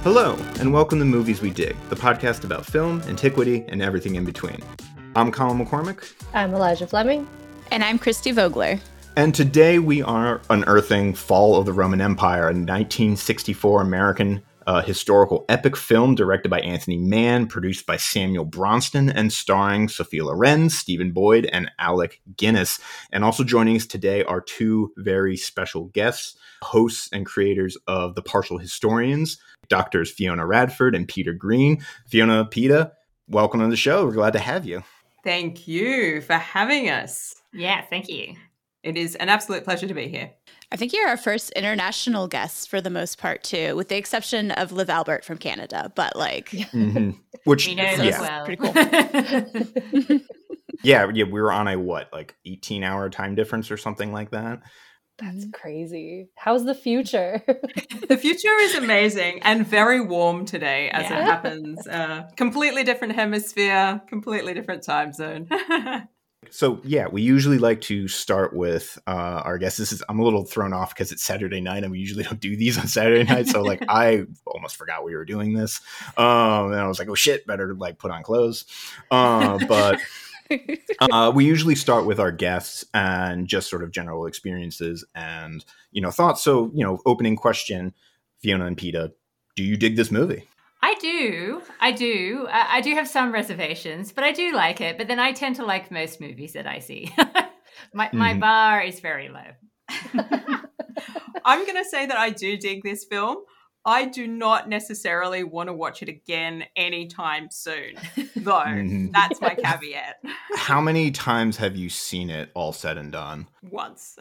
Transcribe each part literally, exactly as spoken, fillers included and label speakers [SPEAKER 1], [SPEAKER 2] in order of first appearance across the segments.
[SPEAKER 1] Hello, and welcome to Movies We Dig, the podcast about film, antiquity, and everything in between. I'm Colin McCormick.
[SPEAKER 2] I'm Elijah Fleming.
[SPEAKER 3] And I'm Christy Vogler.
[SPEAKER 1] And today we are unearthing Fall of the Roman Empire, a nineteen sixty-four American uh, historical epic film directed by Anthony Mann, produced by Samuel Bronston, and starring Sophia Loren, Stephen Boyd, and Alec Guinness. And also joining us today are two very special guests, hosts and creators of The Partial Historians, Doctors Fiona Radford and Peter Green. Fiona, Peter, welcome to the show. We're glad to have you.
[SPEAKER 4] Thank you for having us.
[SPEAKER 3] Yeah, thank you.
[SPEAKER 4] It is an absolute pleasure to be here.
[SPEAKER 3] I think you're our first international guest for the most part, too, with the exception of Liv Albert from Canada. But, like,
[SPEAKER 1] mm-hmm. Which,
[SPEAKER 3] we know
[SPEAKER 1] yeah.
[SPEAKER 3] as well. Pretty cool.
[SPEAKER 1] yeah, yeah, we were on a, what, like eighteen hour time difference or something like that?
[SPEAKER 2] That's crazy. How's the future?
[SPEAKER 4] The future is amazing and very warm today as
[SPEAKER 3] yeah.
[SPEAKER 4] it happens. Uh, completely different hemisphere, completely different time zone.
[SPEAKER 1] So, yeah, we usually like to start with uh, our guests. This is, I'm a little thrown off because it's Saturday night and we usually don't do these on Saturday night. So, like, I almost forgot we were doing this. Um, and I was like, oh, shit, better, like, put on clothes. Uh, but... uh, we usually start with our guests and just sort of general experiences and, you know, thoughts. So, you know, opening question, Fiona and Peter, do you dig this movie?
[SPEAKER 5] I do. I do. I, I do have some reservations, but I do like it. But then I tend to like most movies that I see. my, mm-hmm. my bar is very low.
[SPEAKER 4] I'm going to say that I do dig this film. I do not necessarily want to watch it again anytime soon, though. Mm-hmm. That's my caveat.
[SPEAKER 1] How many times have you seen it all said and done?
[SPEAKER 4] Once.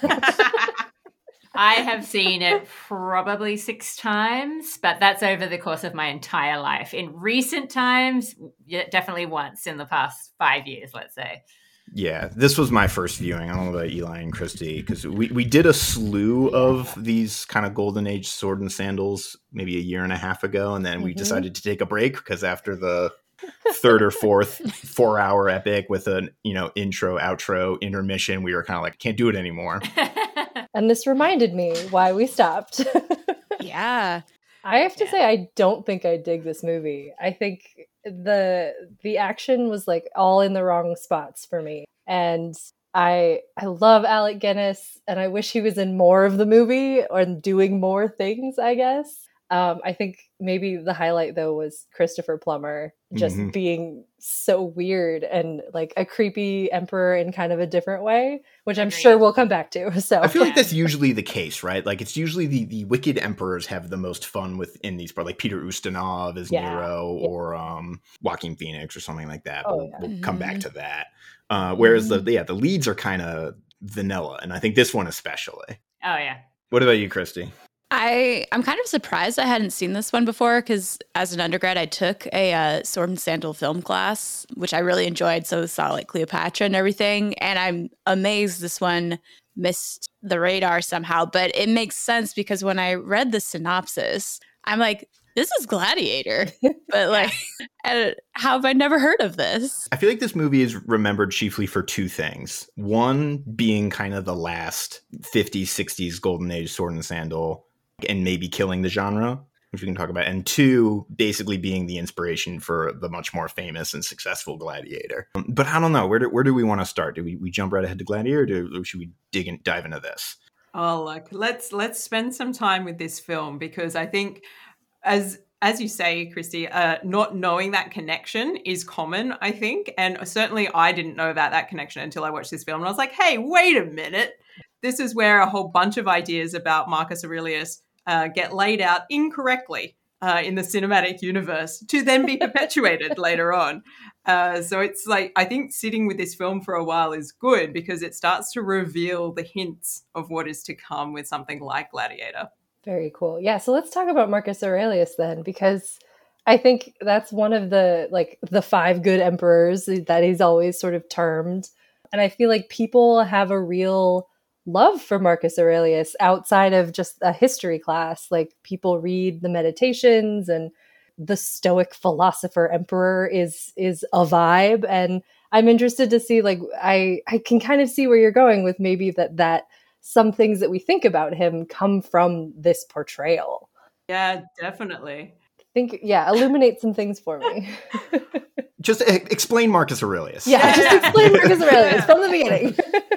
[SPEAKER 5] I have seen it probably six times, but that's over the course of my entire life. In recent times, yeah, definitely once in the past five years, let's say.
[SPEAKER 1] Yeah, this was my first viewing. I don't know about Eli and Christy, because we, we did a slew of these kind of golden age sword and sandals maybe a year and a half ago, and then mm-hmm. we decided to take a break because after the third or fourth four hour epic with an, you know, intro, outro, intermission, we were kind of like, can't do it anymore.
[SPEAKER 2] And this reminded me why we stopped.
[SPEAKER 3] Yeah.
[SPEAKER 2] I have to
[SPEAKER 5] yeah.
[SPEAKER 2] say, I don't think I dig this movie. I think the the action was like all in the wrong spots for me. And I I love Alec Guinness, and I wish he was in more of the movie or doing more things, I guess. Um, I think maybe the highlight, though, was Christopher Plummer just mm-hmm. being so weird and like a creepy emperor in kind of a different way, which I'm sure we'll come back to. So
[SPEAKER 1] I feel like that's usually the case, right? Like it's usually the, the wicked emperors have the most fun within these parts, like Peter Ustinov as yeah. Nero yeah. or um, Joaquin Phoenix or something like that.
[SPEAKER 2] Oh,
[SPEAKER 1] we'll,
[SPEAKER 2] yeah.
[SPEAKER 1] we'll
[SPEAKER 3] mm-hmm.
[SPEAKER 1] come back to that. Uh, whereas mm-hmm. the yeah the leads are kind of vanilla, and I think this one especially.
[SPEAKER 5] Oh yeah.
[SPEAKER 1] What about you, Christy?
[SPEAKER 3] I, I'm kind of surprised I hadn't seen this one before because as an undergrad, I took a uh, sword and sandal film class, which I really enjoyed. So saw like Cleopatra and everything. And I'm amazed this one missed the radar somehow. But it makes sense because when I read the synopsis, I'm like, this is Gladiator. But like, how have I never heard of this?
[SPEAKER 1] I feel like this movie is remembered chiefly for two things. One being kind of the last fifties, sixties golden age sword and sandal, and maybe killing the genre, which we can talk about. And two, basically being the inspiration for the much more famous and successful Gladiator. Um, but I don't know, where do, where do we want to start? Do we, we jump right ahead to Gladiator, or, do, or should we dig and dive into this?
[SPEAKER 4] Oh, look, let's let's spend some time with this film, because I think as as you say, Christy, uh, not knowing that connection is common, I think. And certainly I didn't know about that connection until I watched this film. And I was like, hey, wait a minute. This is where a whole bunch of ideas about Marcus Aurelius uh, get laid out incorrectly uh, in the cinematic universe to then be perpetuated later on. Uh, so it's like, I think sitting with this film for a while is good because it starts to reveal the hints of what is to come with something like Gladiator.
[SPEAKER 2] Very cool. Yeah, so let's talk about Marcus Aurelius then, because I think that's one of the like the five good emperors that he's always sort of termed. And I feel like people have a real love for Marcus Aurelius outside of just a history class. Like people read the Meditations, and the Stoic philosopher emperor is is a vibe. And I'm interested to see, like, I I can kind of see where you're going with maybe that that some things that we think about him come from this portrayal.
[SPEAKER 4] Yeah, definitely.
[SPEAKER 2] Think, yeah, illuminate some things for me.
[SPEAKER 1] Just e- explain Marcus Aurelius.
[SPEAKER 2] Yeah,
[SPEAKER 4] Yeah,
[SPEAKER 2] just
[SPEAKER 4] yeah.
[SPEAKER 2] explain Marcus Aurelius
[SPEAKER 4] Yeah.
[SPEAKER 2] from the beginning.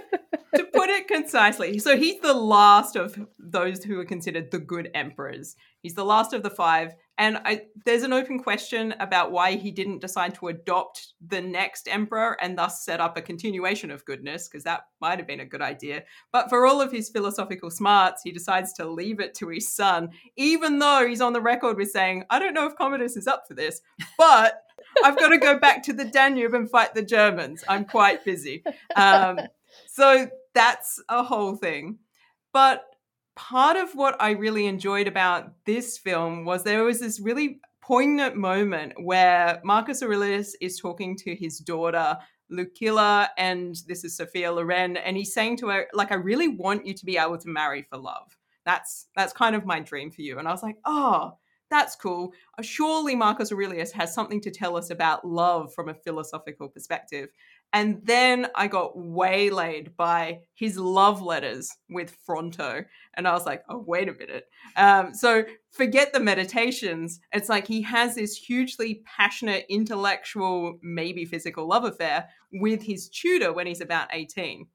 [SPEAKER 4] To put it concisely, so he's the last of those who are considered the good emperors. He's the last of the five. And I, there's an open question about why he didn't decide to adopt the next emperor and thus set up a continuation of goodness, because that might have been a good idea. But for all of his philosophical smarts, he decides to leave it to his son, even though he's on the record with saying, I don't know if Commodus is up for this, but I've got to go back to the Danube and fight the Germans. I'm quite busy. Um, so that's a whole thing. But part of what I really enjoyed about this film was there was this really poignant moment where Marcus Aurelius is talking to his daughter, Lucilla, and this is Sophia Loren, and he's saying to her, like, I really want you to be able to marry for love. That's that's kind of my dream for you. And I was like, oh, that's cool. Surely Marcus Aurelius has something to tell us about love from a philosophical perspective. And then I got waylaid by his love letters with Fronto. And I was like, oh, wait a minute. Um, so forget the meditations. It's like he has this hugely passionate, intellectual, maybe physical love affair with his tutor when he's about eighteen.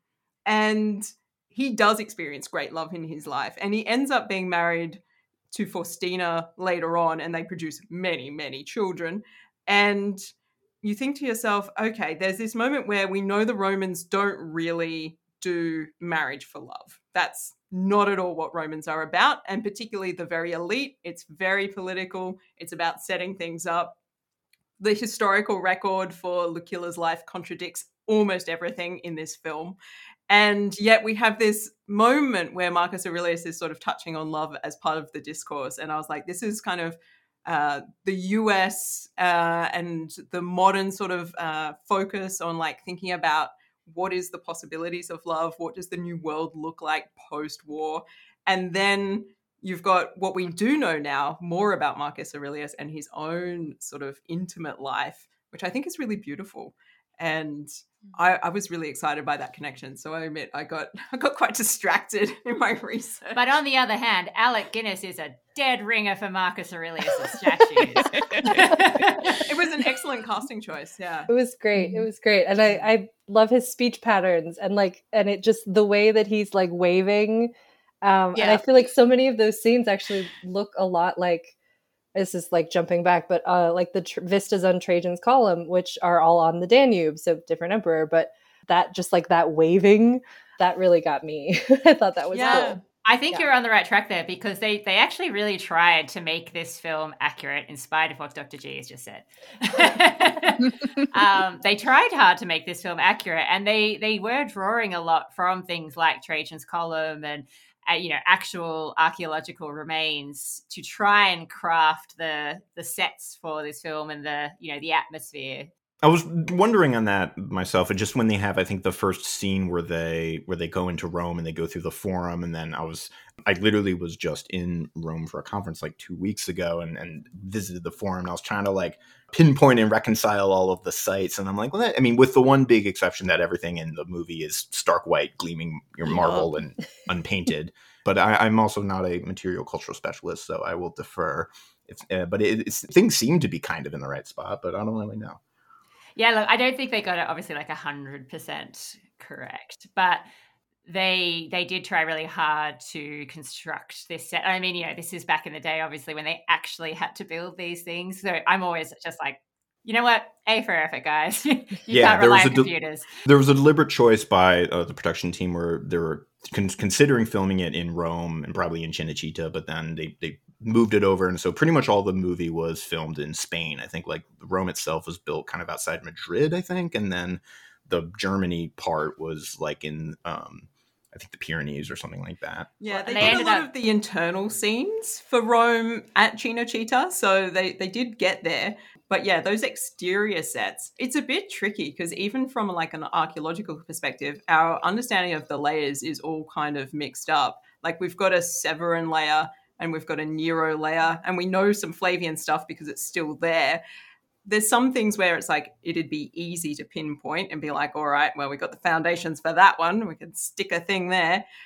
[SPEAKER 4] And he does experience great love in his life. And he ends up being married to Faustina later on, and they produce many, many children. And you think to yourself, okay, there's this moment where we know the Romans don't really do marriage for love. That's not at all what Romans are about, and particularly the very elite. It's very political. It's about setting things up. The historical record for Lucilla's life contradicts almost everything in this film. And yet we have this moment where Marcus Aurelius is sort of touching on love as part of the discourse. And I was like, this is kind of uh, the U S uh, and the modern sort of uh, focus on like thinking about what is the possibilities of love? What does the new world look like post-war? And then you've got what we do know now more about Marcus Aurelius and his own sort of intimate life, which I think is really beautiful. And I, I was really excited by that connection. So I admit I got I got quite distracted in my research.
[SPEAKER 5] But on the other hand, Alec Guinness is a dead ringer for Marcus Aurelius' statues.
[SPEAKER 4] It was an excellent casting choice, yeah.
[SPEAKER 2] It was great. It was great. And I, I love his speech patterns and like, and it just, the way that he's like waving. Um,
[SPEAKER 3] Yeah.
[SPEAKER 2] And I feel like so many of those scenes actually look a lot like, this is like jumping back, but uh, like the tr- vistas on Trajan's column, which are all on the Danube, so different emperor, but that just like that waving, that really got me. I thought that was
[SPEAKER 4] Yeah.
[SPEAKER 2] cool.
[SPEAKER 5] I think
[SPEAKER 2] Yeah.
[SPEAKER 5] you're on the right track there because they, they actually really tried to make this film accurate in spite of what Doctor G has just said. um, they tried hard to make this film accurate, and they, they were drawing a lot from things like Trajan's column and uh, you know, actual archaeological remains to try and craft the the sets for this film and the, you know, the atmosphere.
[SPEAKER 1] I was wondering on that myself, and just when they have, I think, the first scene where they where they go into Rome and they go through the Forum, and then I was, I literally was just in Rome for a conference like two weeks ago, and, and visited the Forum, and I was trying to like pinpoint and reconcile all of the sites, and I'm like, well, that, I mean, with the one big exception that everything in the movie is stark white, gleaming your marble and unpainted. But I, I'm also not a material cultural specialist, so I will defer. If, uh, but it, it's, things seem to be kind of in the right spot, but I don't really know.
[SPEAKER 5] Yeah, look, I don't think they got it obviously like one hundred percent correct, but they they did try really hard to construct this set. I mean, you know, this is back in the day, obviously, when they actually had to build these things. So I'm always just like, you know what? A for effort, guys. you
[SPEAKER 1] Yeah,
[SPEAKER 5] can't
[SPEAKER 1] there
[SPEAKER 5] rely
[SPEAKER 1] was
[SPEAKER 5] on
[SPEAKER 1] a del-
[SPEAKER 5] computers.
[SPEAKER 1] There was a deliberate choice by uh, the production team where they were con- considering filming it in Rome and probably in Cinecittà, but then they, they moved it over. And so pretty much all the movie was filmed in Spain. I think like Rome itself was built kind of outside Madrid, I think. And then the Germany part was like in, um, I think the Pyrenees or something like that.
[SPEAKER 4] Yeah, they,
[SPEAKER 5] They
[SPEAKER 4] did a
[SPEAKER 5] ended
[SPEAKER 4] lot
[SPEAKER 5] up-
[SPEAKER 4] of the internal scenes for Rome at Cinecittà, so they, they did get there. But yeah, those exterior sets, it's a bit tricky because even from like an archaeological perspective, our understanding of the layers is all kind of mixed up. Like we've got a Severan layer and we've got a Nero layer, and we know some Flavian stuff because it's still there. There's some things where it's like it'd be easy to pinpoint and be like, all right, well, we got the foundations for that one. We could stick a thing there.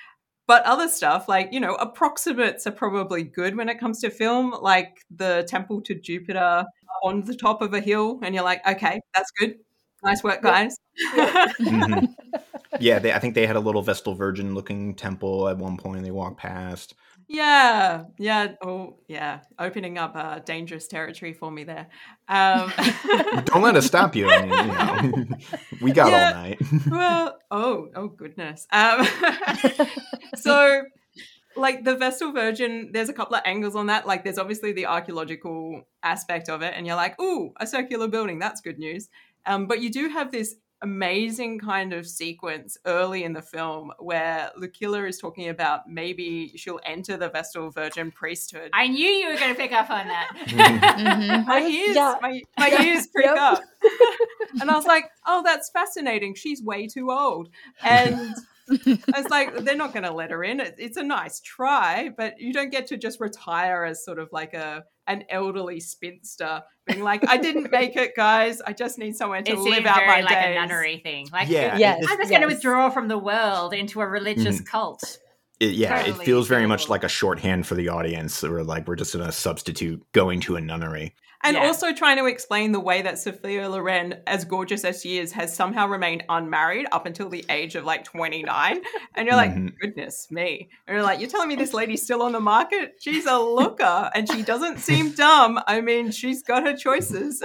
[SPEAKER 4] But other stuff, like, you know, approximates are probably good when it comes to film, like the Temple to Jupiter on the top of a hill. And you're like, okay, that's good. Nice work, guys.
[SPEAKER 1] mm-hmm. Yeah, they, I think they had a little Vestal Virgin looking temple at one point they walked past.
[SPEAKER 4] Yeah, yeah. Oh, yeah. Opening up uh, dangerous territory for me there. Um,
[SPEAKER 1] Don't let us stop you. I mean, you know, we got
[SPEAKER 4] yeah,
[SPEAKER 1] all night.
[SPEAKER 4] well, oh, oh goodness. Um, so, like the Vestal Virgin, there's a couple of angles on that. Like, there's obviously the archaeological aspect of it, and you're like, ooh, a circular building. That's good news. Um, but you do have this amazing kind of sequence early in the film where Lucilla is talking about maybe she'll enter the Vestal Virgin priesthood.
[SPEAKER 5] I knew you were going to pick up on that.
[SPEAKER 3] Mm-hmm.
[SPEAKER 4] My ears,
[SPEAKER 2] Yeah.
[SPEAKER 4] my, my ears prick
[SPEAKER 2] Yep.
[SPEAKER 4] up. And I was like, oh, that's fascinating. She's way too old. And I was like, they're not going to let her in. It, it's a nice try, but you don't get to just retire as sort of like a an elderly spinster being like, I didn't make it, guys. I just need somewhere to
[SPEAKER 5] It
[SPEAKER 4] live
[SPEAKER 5] seems
[SPEAKER 4] out
[SPEAKER 5] very
[SPEAKER 4] my
[SPEAKER 5] like
[SPEAKER 4] days.
[SPEAKER 5] a nunnery thing. Like,
[SPEAKER 1] Yeah,
[SPEAKER 2] Yes.
[SPEAKER 5] I'm just
[SPEAKER 2] yes.
[SPEAKER 5] going to withdraw from the world into a religious
[SPEAKER 1] Mhm.
[SPEAKER 5] cult.
[SPEAKER 1] It, yeah,
[SPEAKER 5] Totally
[SPEAKER 1] it feels very much
[SPEAKER 5] doable.
[SPEAKER 1] like a shorthand for the audience. Or like we're just going to substitute going to a nunnery.
[SPEAKER 4] And
[SPEAKER 5] Yeah.
[SPEAKER 4] also trying to explain the way that Sophia Loren, as gorgeous as she is, has somehow remained unmarried up until the age of like twenty-nine. And you're like,
[SPEAKER 1] Mhm.
[SPEAKER 4] goodness me. And you're like, you're telling me this lady's still on the market? She's a looker and she doesn't seem dumb. I mean, she's got her choices.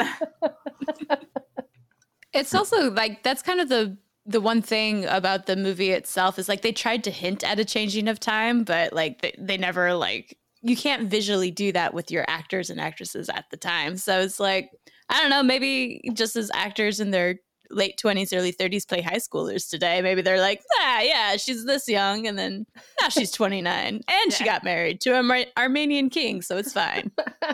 [SPEAKER 3] It's also like that's kind of the the one thing about the movie itself is like they tried to hint at a changing of time, but like they, they never like you can't visually do that with your actors and actresses at the time. So it's like, I don't know, maybe just as actors in their late twenties, early thirties play high schoolers today, maybe they're like, ah, yeah, she's this young. And then now she's twenty-nine and she
[SPEAKER 5] Yeah.
[SPEAKER 3] got married to an Ar- Armenian king. So it's fine.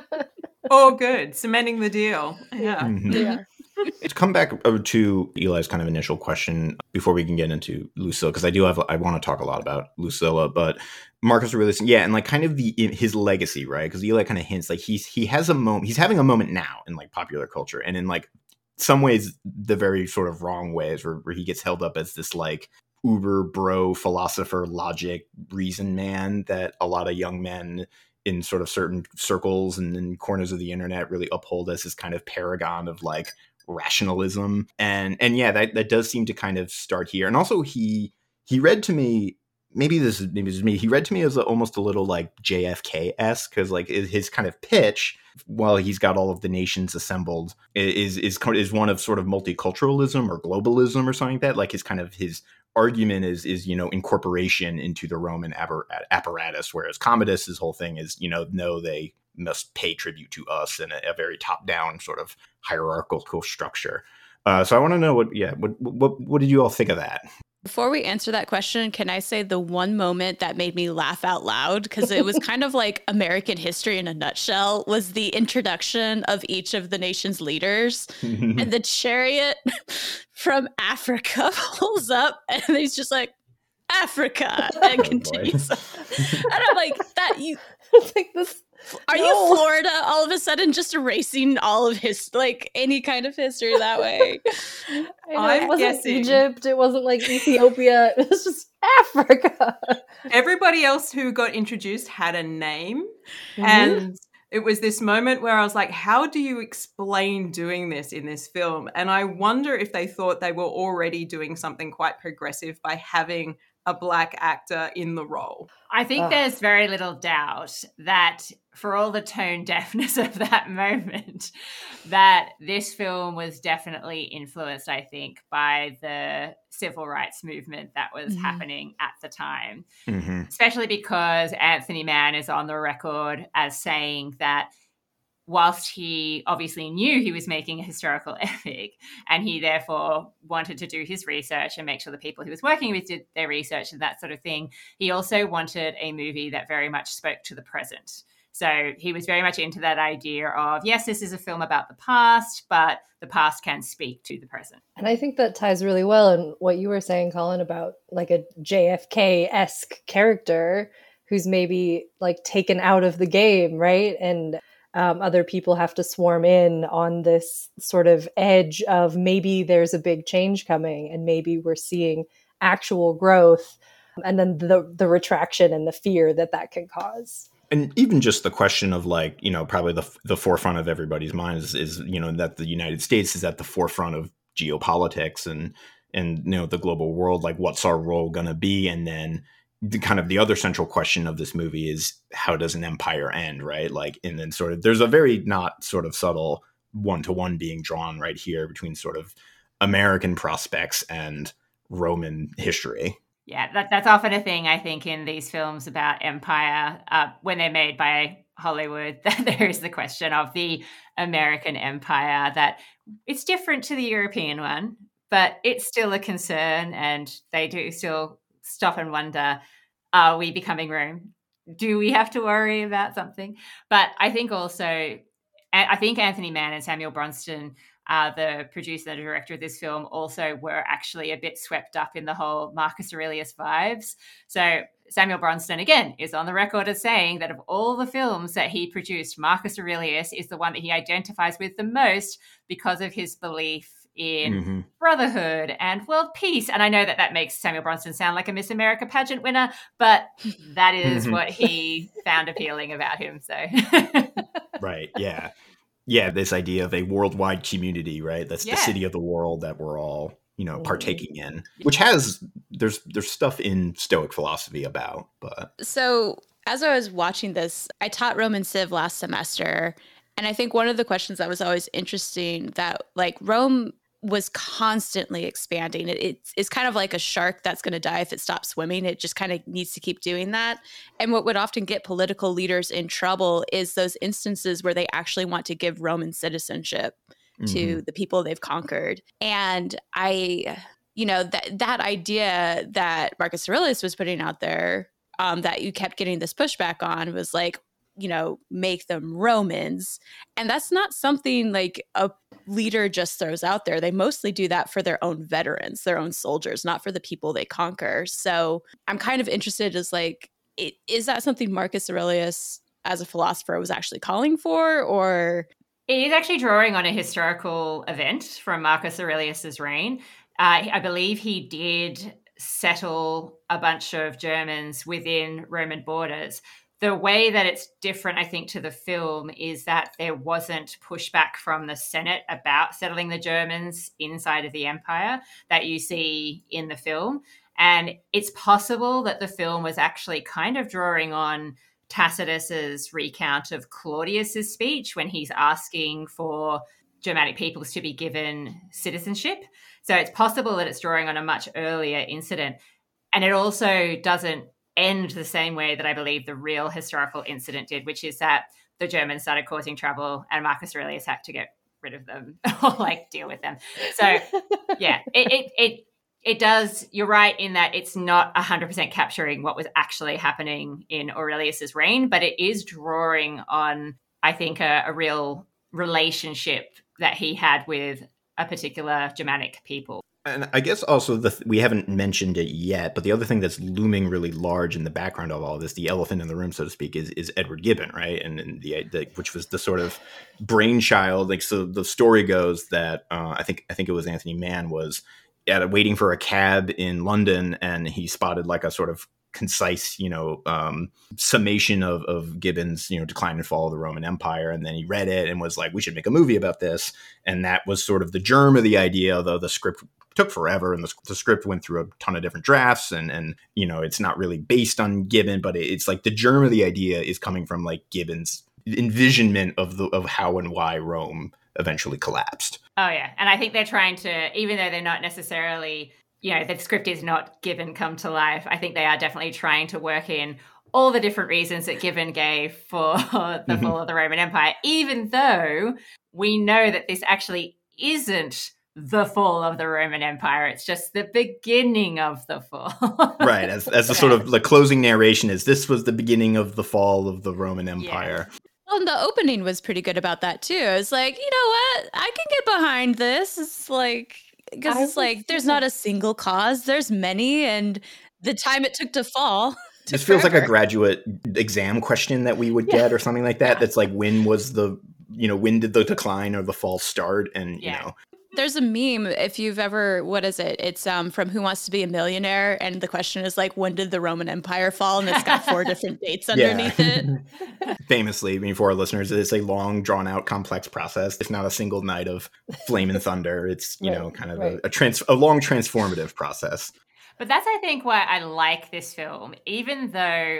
[SPEAKER 4] Oh, good. Cementing the deal. Yeah.
[SPEAKER 1] Mhm.
[SPEAKER 2] Yeah.
[SPEAKER 1] To come back over to Eli's kind of initial question before we can get into Lucilla, because I do have, I want to talk a lot about Lucilla, but Marcus Aurelius, yeah, and like kind of the his legacy, right? Because Eli kind of hints like he's he has a moment, he's having a moment now in like popular culture, and in like some ways the very sort of wrong ways, where, where he gets held up as this like uber bro philosopher, logic, reason man that a lot of young men in sort of certain circles and in corners of the internet really uphold as this kind of paragon of like rationalism. And and yeah, that, that does seem to kind of start here. And also he he read to me, maybe this is maybe this is me, he read to me as a, almost a little like J F K-esque, because like his kind of pitch, while he's got all of the nations assembled, is is is one of sort of multiculturalism or globalism or something like that. Like his kind of his argument is is you know incorporation into the Roman apparatus, whereas Commodus's whole thing is you know no, they must pay tribute to us in a, a very top down sort of hierarchical structure. Uh, so I want to know what yeah what, what what did you all think of that?
[SPEAKER 3] Before we answer that question, can I say the one moment that made me laugh out loud, because it was kind of like American history in a nutshell, was the introduction of each of the nation's leaders. And the chariot from Africa pulls up and he's just like, Africa, and
[SPEAKER 1] Oh,
[SPEAKER 3] continues. And I'm like, that you
[SPEAKER 2] It's like this.
[SPEAKER 3] are
[SPEAKER 2] No.
[SPEAKER 3] you Florida all of a sudden just erasing all of his like any kind of history that way?
[SPEAKER 2] I know,
[SPEAKER 4] I'm
[SPEAKER 2] it wasn't
[SPEAKER 4] guessing-
[SPEAKER 2] Egypt. It wasn't like Ethiopia. It was just Africa.
[SPEAKER 4] Everybody else who got introduced had a name.
[SPEAKER 2] Mhm.
[SPEAKER 4] And it was this moment where I was like, how do you explain doing this in this film? And I wonder if they thought they were already doing something quite progressive by having a black actor in the role.
[SPEAKER 5] I think
[SPEAKER 2] Ugh.
[SPEAKER 5] there's very little doubt that for all the tone deafness of that moment, that this film was definitely influenced, I think, by the civil rights movement that was
[SPEAKER 3] Mhm.
[SPEAKER 5] happening at the time,
[SPEAKER 1] Mm-hmm.
[SPEAKER 5] especially because Anthony Mann is on the record as saying that whilst he obviously knew he was making a historical epic and he therefore wanted to do his research and make sure the people he was working with did their research and that sort of thing, he also wanted a movie that very much spoke to the present. So he was very much into that idea of, yes, this is a film about the past, but the past can speak to the present.
[SPEAKER 2] And I think that ties really well in what you were saying, Colin, about like a J F K-esque character who's maybe like taken out of the game, right? And um, other people have to swarm in on this sort of edge of maybe there's a big change coming and maybe we're seeing actual growth. and then the the retraction and the fear that that can cause.
[SPEAKER 1] And even just the question of like, you know, probably the the forefront of everybody's mind is, is, you know, that the United States is at the forefront of geopolitics and, and, you know, the global world, like what's our role going to be? And then the kind of the other central question of this movie is how does an empire end, right? Like, and then sort of, there's a very not sort of subtle one-to-one being drawn right here between sort of American prospects and Roman history.
[SPEAKER 5] Yeah, that, that's often a thing, I think, in these films about empire. Uh, when they're made by Hollywood, there is the question of the American empire, that it's different to the European one, but it's still a concern, and they do still stop and wonder, are we becoming Rome? Do we have to worry about something? But I think also, I think Anthony Mann and Samuel Bronston, Uh, the producer and the director of this film, also were actually a bit swept up in the whole Marcus Aurelius vibes. So Samuel Bronston, again, is on the record as saying that of all the films that he produced, Marcus Aurelius is the one that he identifies with the most because of his belief in mm-hmm. brotherhood and world peace. And I know that that makes Samuel Bronston sound like a Miss America pageant winner, but that is mm-hmm. what he found appealing about him. So,
[SPEAKER 1] right, yeah. Yeah, this idea of a worldwide community, right? That's yeah. the city of the world that we're all, you know, partaking in, which has, there's there's stuff in Stoic philosophy about, but.
[SPEAKER 3] So as I was watching this, I taught Roman Civ last semester. And I think one of the questions that was always interesting that like Rome was constantly expanding. It, it's, it's kind of like a shark that's going to die if it stops swimming. It just kind of needs to keep doing that. And what would often get political leaders in trouble is those instances where they actually want to give Roman citizenship mm-hmm. to the people they've conquered. And I, you know, that that idea that Marcus Aurelius was putting out there, um, that you kept getting this pushback on was like, you know, make them Romans. And that's not something like a leader just throws out there. They mostly do that for their own veterans, their own soldiers, not for the people they conquer. So I'm kind of interested as like, it, is that something Marcus Aurelius as a philosopher was actually calling for, or?
[SPEAKER 5] It is actually drawing on a historical event from Marcus Aurelius's reign. Uh, I believe he did settle a bunch of Germans within Roman borders. The way that it's different, I think, to the film is that there wasn't pushback from the Senate about settling the Germans inside of the empire that you see in the film. And it's possible that the film was actually kind of drawing on Tacitus's recount of Claudius's speech when he's asking for Germanic peoples to be given citizenship. So it's possible that it's drawing on a much earlier incident. And it also doesn't end the same way that I believe the real historical incident did, which is that the Germans started causing trouble and Marcus Aurelius had to get rid of them or like deal with them. So yeah, it, it, it, it does, you're right in that it's not one hundred percent capturing what was actually happening in Aurelius's reign, but it is drawing on, I think, a, a real relationship that he had with a particular Germanic people.
[SPEAKER 1] And I guess also the th- we haven't mentioned it yet, but the other thing that's looming really large in the background of all of this, the elephant in the room, so to speak, is is Edward Gibbon, right? And, and the, the which was the sort of brainchild. Like, so the story goes that uh, I think I think it was Anthony Mann was at a, waiting for a cab in London, and he spotted like a sort of concise, you know, um, summation of, of Gibbon's, you know, decline and fall of the Roman Empire. And then he read it and was like, we should make a movie about this. And that was sort of the germ of the idea, although the script took forever and the, the script went through a ton of different drafts. And, and, you know, it's not really based on Gibbon, but it's like the germ of the idea is coming from like Gibbon's envisionment of the, of how and why Rome eventually collapsed.
[SPEAKER 5] Oh, yeah. And I think they're trying to, even though they're not necessarily, you know, the script is not Gibbon come to life, I think they are definitely trying to work in all the different reasons that Gibbon gave for the mm-hmm. fall of the Roman Empire, even though we know that this actually isn't the fall of the Roman Empire. It's just the beginning of the fall.
[SPEAKER 1] Right. As, as the sort of the closing narration is, this was the beginning of the fall of the Roman Empire.
[SPEAKER 3] Yeah. Well, and the opening was pretty good about that, too. It's like, you know what? I can get behind this. It's like... Because it's like, there's not a single cause, there's many, and the time it took to fall.
[SPEAKER 1] This feels forever. Like a graduate exam question that we would yeah. get or something like that. Yeah. That's like, when was the, you know, when did the decline or the fall start? And,
[SPEAKER 5] yeah.
[SPEAKER 1] you know.
[SPEAKER 3] There's a meme, if you've ever, what is it? It's um from Who Wants to Be a Millionaire? And the question is like, when did the Roman Empire fall? And it's got four different dates underneath
[SPEAKER 1] Yeah.
[SPEAKER 3] it.
[SPEAKER 1] Famously, I mean, for our listeners, it's a long, drawn-out, complex process. It's not a single night of flame and thunder. It's, you
[SPEAKER 2] Right,
[SPEAKER 1] know, kind of
[SPEAKER 2] right.
[SPEAKER 1] a, a, trans- a long, transformative process.
[SPEAKER 5] But that's, I think, why I like this film, even though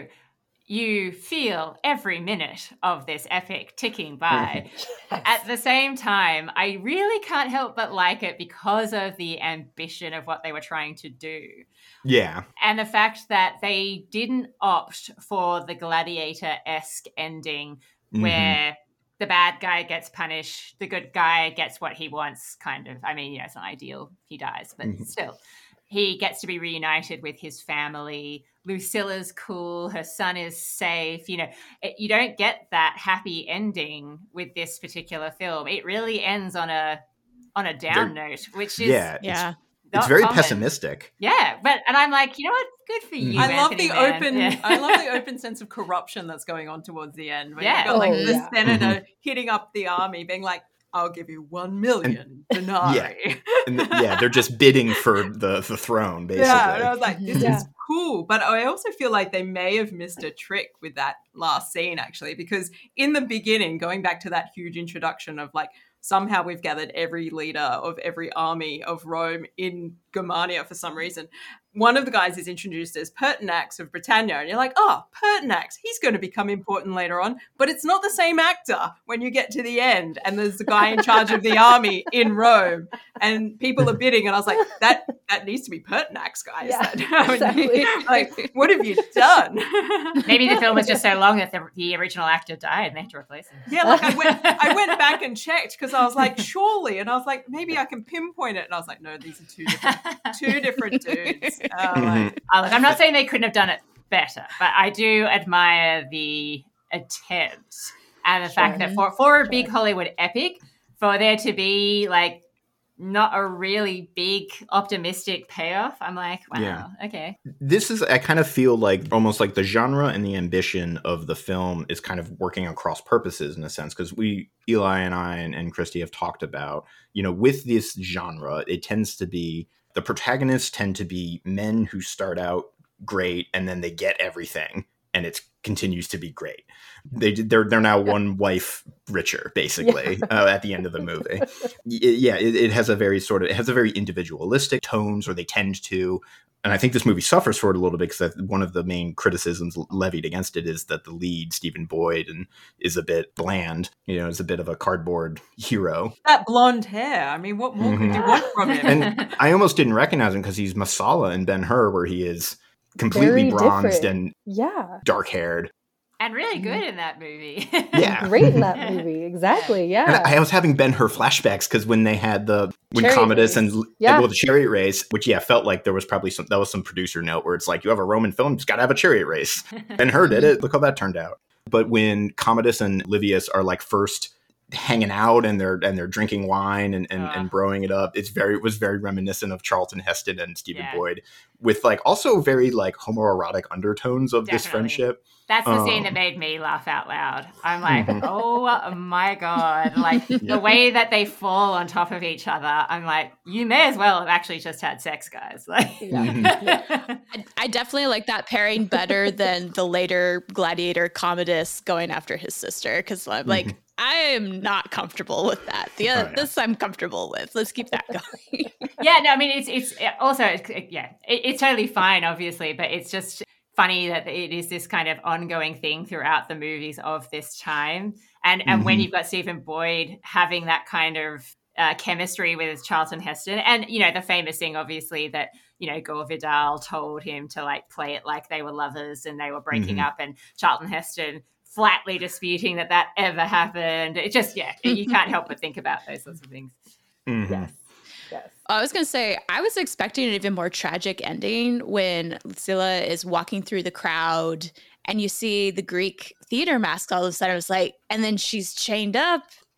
[SPEAKER 5] you feel every minute of this epic ticking by. At the same time, I really can't help but like it because of the ambition of what they were trying to do.
[SPEAKER 1] Yeah.
[SPEAKER 5] And the fact that they didn't opt for the gladiator-esque ending
[SPEAKER 1] Mhm.
[SPEAKER 5] where the bad guy gets punished, the good guy gets what he wants, kind of. I mean, you know, it's not ideal, he dies, but
[SPEAKER 1] Mhm.
[SPEAKER 5] still. He gets to be reunited with his family. Lucilla's cool. Her son is safe. You know, it, you don't get that happy ending with this particular film. It really ends on a on a down
[SPEAKER 1] They're-
[SPEAKER 5] note, which is
[SPEAKER 1] Yeah.
[SPEAKER 3] Yeah.
[SPEAKER 1] It's,
[SPEAKER 5] not
[SPEAKER 1] it's very
[SPEAKER 5] common.
[SPEAKER 1] pessimistic.
[SPEAKER 5] Yeah, but and I'm like, you know what? Good for you.
[SPEAKER 4] I love
[SPEAKER 5] Anthony
[SPEAKER 4] the
[SPEAKER 5] Mann.
[SPEAKER 4] open.
[SPEAKER 5] Yeah.
[SPEAKER 4] I love the open sense of corruption that's going on towards the end. When
[SPEAKER 5] Yeah.
[SPEAKER 4] you've got like
[SPEAKER 2] Oh,
[SPEAKER 4] the
[SPEAKER 2] yeah.
[SPEAKER 4] senator hitting up the army, being like, "I'll give you one million denarii."
[SPEAKER 1] And th- yeah, they're just bidding for the, the throne, basically.
[SPEAKER 4] Yeah, and I was like, this
[SPEAKER 2] Yeah.
[SPEAKER 4] is cool. But I also feel like they may have missed a trick with that last scene, actually, because in the beginning, going back to that huge introduction of like, somehow we've gathered every leader of every army of Rome in Germania for some reason. One of the guys is introduced as Pertinax of Britannia, and you're like, oh, Pertinax, he's going to become important later on. But it's not the same actor when you get to the end, and there's the guy in charge of the army in Rome, and people are bidding, and I was like, that that needs to be Pertinax, guys.
[SPEAKER 2] Yeah,
[SPEAKER 4] That- I mean,
[SPEAKER 2] exactly.
[SPEAKER 4] like, what have you done?
[SPEAKER 5] Maybe the film was just so long that the, the original actor died and they had to replace him.
[SPEAKER 4] Yeah, like I went, I went back and checked because I was like, surely, and I was like, maybe I can pinpoint it, and I was like, no, these are two different, two different dudes. Uh, like,
[SPEAKER 5] Oh, look, I'm not saying they couldn't have done it better, but I do admire the attempt and the fact
[SPEAKER 2] Sure.
[SPEAKER 5] that for, for a
[SPEAKER 2] Sure.
[SPEAKER 5] big Hollywood epic, for there to be like not a really big optimistic payoff, I'm like, wow,
[SPEAKER 1] Yeah.
[SPEAKER 5] okay.
[SPEAKER 1] This is, I kind of feel like almost like the genre and the ambition of the film is kind of working on cross purposes in a sense, because we, Eli and I and, and Christy have talked about, you know, with this genre, it tends to be, the protagonists tend to be men who start out great and then they get everything and it continues to be great. They they're they're now one wife richer, basically, uh, at the end of the movie. Y- Yeah, it, it has a very sort of it has a very individualistic tones, or they tend to. And I think this movie suffers for it a little bit because one of the main criticisms levied against it is that the lead, Stephen Boyd, and is a bit bland. You know, is a bit of a cardboard hero.
[SPEAKER 4] that blonde hair. I mean, what more could you
[SPEAKER 1] Mhm.
[SPEAKER 4] want from him?
[SPEAKER 1] And I almost didn't recognize him because he's Masala in Ben-Hur, where he is completely
[SPEAKER 2] Very
[SPEAKER 1] bronzed
[SPEAKER 2] different.
[SPEAKER 1] and
[SPEAKER 2] Yeah.
[SPEAKER 1] dark haired.
[SPEAKER 5] And really good in that movie.
[SPEAKER 1] Yeah.
[SPEAKER 2] Great in that movie. Exactly.
[SPEAKER 1] And
[SPEAKER 2] Yeah.
[SPEAKER 1] I was having Ben-Hur flashbacks because when they had the when
[SPEAKER 2] Chariot
[SPEAKER 1] Commodus
[SPEAKER 2] race.
[SPEAKER 1] and
[SPEAKER 2] Yeah.
[SPEAKER 1] well the chariot race, which yeah felt like there was probably some that was some producer note where it's like you have a Roman film, it's got to have a chariot race. Ben-Hur did it. Look how that turned out. But when Commodus and Livius are like first hanging out and they're and they're drinking wine and and,
[SPEAKER 5] Ah.
[SPEAKER 1] and broing it up, it's very it was very reminiscent of Charlton Heston and Stephen
[SPEAKER 5] Yeah.
[SPEAKER 1] Boyd, with like also very like homoerotic undertones of this
[SPEAKER 5] Definitely.
[SPEAKER 1] friendship.
[SPEAKER 5] That's the scene
[SPEAKER 1] Um,
[SPEAKER 5] that made me laugh out loud. I'm like,
[SPEAKER 1] Mhm.
[SPEAKER 5] oh my God. Like
[SPEAKER 1] Yeah.
[SPEAKER 5] the way that they fall on top of each other, I'm like, you may as well have actually just had sex, guys. Like,
[SPEAKER 2] Yeah.
[SPEAKER 3] I, I definitely like that pairing better than the later gladiator Commodus going after his sister, because I'm like,
[SPEAKER 1] Mhm.
[SPEAKER 3] I am not comfortable with that. The,
[SPEAKER 1] Oh,
[SPEAKER 3] uh,
[SPEAKER 1] yeah.
[SPEAKER 3] This I'm comfortable with. Let's keep that going.
[SPEAKER 5] yeah, no, I mean, it's it's also, yeah, it, it's totally fine, obviously, but it's just funny that it is this kind of ongoing thing throughout the movies of this time. And and when
[SPEAKER 1] Mhm.
[SPEAKER 5] you've got Stephen Boyd having that kind of uh, chemistry with Charlton Heston, and, you know, the famous thing, obviously, that, you know, Gore Vidal told him to, like, play it like they were lovers and they were breaking
[SPEAKER 1] Mhm.
[SPEAKER 5] up, and Charlton Heston flatly disputing that that ever happened. It just, yeah, you can't help but think about those sorts of things.
[SPEAKER 1] Mhm.
[SPEAKER 2] Yes. Yes.
[SPEAKER 3] I was going to say, I was expecting an even more tragic ending when Lucilla is walking through the crowd and you see the Greek theater mask all of a sudden. It was like, and then she's chained up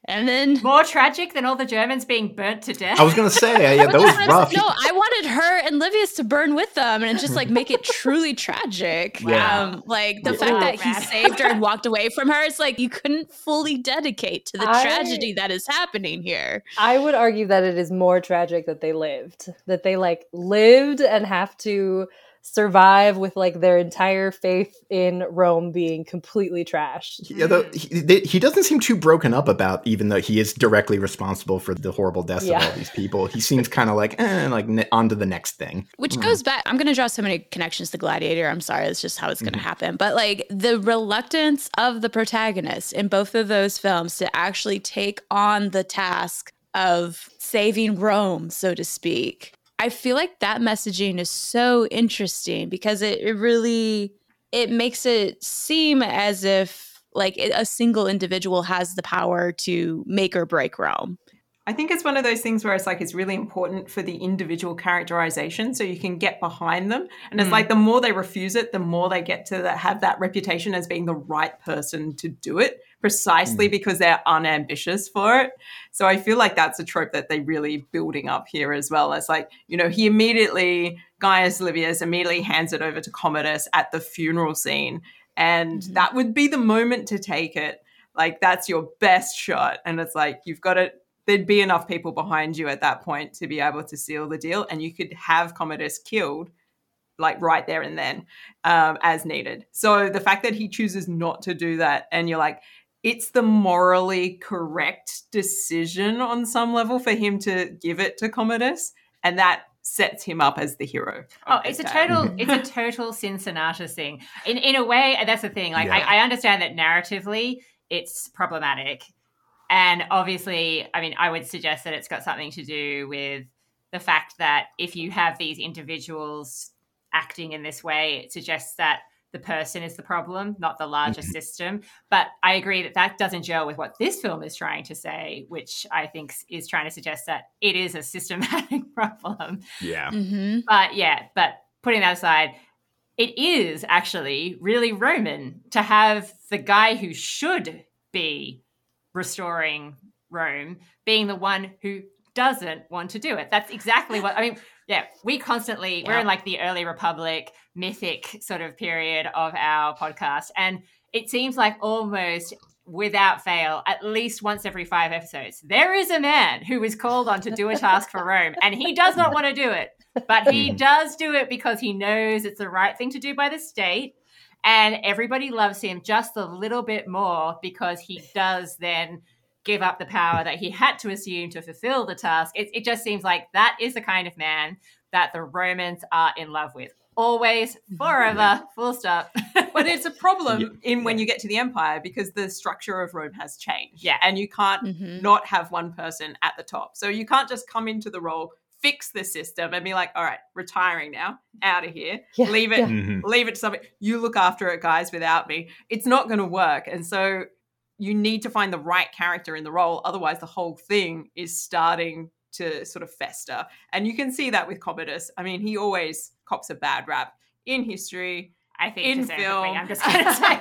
[SPEAKER 3] And then
[SPEAKER 5] more tragic than all the Germans being burnt to death.
[SPEAKER 1] I was gonna say, yeah, that was rough.
[SPEAKER 3] No, I wanted her and Livius to burn with them and just like make it truly tragic.
[SPEAKER 1] Yeah.
[SPEAKER 3] Um, like the
[SPEAKER 1] Yeah.
[SPEAKER 3] fact that he saved her and walked away from her, it's like you couldn't fully dedicate to the
[SPEAKER 2] I-
[SPEAKER 3] tragedy that is happening here.
[SPEAKER 2] I would argue that it is more tragic that they lived, that they like lived and have to survive with like their entire faith in Rome being completely trashed.
[SPEAKER 1] Yeah, though, he, they, he doesn't seem too broken up about, even though he is directly responsible for the horrible deaths
[SPEAKER 2] Yeah.
[SPEAKER 1] of all these people. He seems kind of like, eh, like ne- on to the next thing.
[SPEAKER 3] Which
[SPEAKER 1] Mm.
[SPEAKER 3] goes back, I'm going to draw so many connections to Gladiator. I'm sorry, it's just how it's going to happen. But like the reluctance of the protagonist in both of those films to actually take on the task of saving Rome, so to speak. I feel like that messaging is so interesting because it, it really, it makes it seem as if like a single individual has the power to make or break Rome.
[SPEAKER 4] I think it's one of those things where it's like it's really important for the individual characterization so you can get behind them. And it's
[SPEAKER 5] Mm.
[SPEAKER 4] like the more they refuse it, the more they get to that, have that reputation as being the right person to do it, precisely
[SPEAKER 1] Mm.
[SPEAKER 4] because they're unambitious for it. So I feel like that's a trope that they're really building up here as well. It's like, you know, he immediately, Gaius Livius immediately hands it over to Commodus at the funeral scene. And
[SPEAKER 3] Mhm.
[SPEAKER 4] that would be the moment to take it. Like, that's your best shot. And it's like, you've got to, there'd be enough people behind you at that point to be able to seal the deal. And you could have Commodus killed like right there and then um, as needed. So the fact that he chooses not to do that, and you're like, it's the morally correct decision on some level for him to give it to Commodus. And that sets him up as the hero.
[SPEAKER 5] Oh,
[SPEAKER 4] of
[SPEAKER 5] it's a
[SPEAKER 4] this tale.
[SPEAKER 5] total, it's a total Cincinnatus thing. In in a way, and that's the thing. Like,
[SPEAKER 1] Yeah.
[SPEAKER 5] I, I understand that narratively, it's problematic, and obviously, I mean, I would suggest that it's got something to do with the fact that if you have these individuals acting in this way, it suggests that the person is the problem, not the larger
[SPEAKER 1] Mhm.
[SPEAKER 5] system. But I agree that that doesn't gel with what this film is trying to say, which I think is trying to suggest that it is a systematic problem.
[SPEAKER 1] Yeah.
[SPEAKER 3] Mm-hmm.
[SPEAKER 5] But yeah, but putting that aside, it is actually really Roman to have the guy who should be restoring Rome being the one who doesn't want to do it. That's exactly what, I mean, yeah, we constantly, we're
[SPEAKER 3] Yeah.
[SPEAKER 5] in like the early Republic mythic sort of period of our podcast. And it seems like almost without fail, at least once every five episodes, there is a man who is called on to do a task for Rome, and he does not want to do it, but he does do it because he knows it's the right thing to do by the state. And everybody loves him just a little bit more because he does then give up the power that he had to assume to fulfill the task. It, it just seems like that is the kind of man that the Romans are in love with. Always, forever, full stop.
[SPEAKER 4] But it's a problem
[SPEAKER 1] Yeah.
[SPEAKER 4] in when you get to the empire because the structure of Rome has changed.
[SPEAKER 5] Yeah.
[SPEAKER 4] And you can't
[SPEAKER 3] Mm-hmm.
[SPEAKER 4] not have one person at the top. So you can't just come into the role, fix the system, and be like, all right, retiring now, out of here,
[SPEAKER 2] Yeah,
[SPEAKER 4] leave it,
[SPEAKER 2] yeah.
[SPEAKER 1] Mhm.
[SPEAKER 4] leave it to somebody. You look after it, guys, without me. It's not going to work. And so you need to find the right character in the role. Otherwise, the whole thing is starting to sort of fester. And you can see that with Commodus. I mean, he always cops a bad rap in history.
[SPEAKER 5] I think
[SPEAKER 4] In
[SPEAKER 5] deservedly.
[SPEAKER 4] film.
[SPEAKER 5] I'm just going to say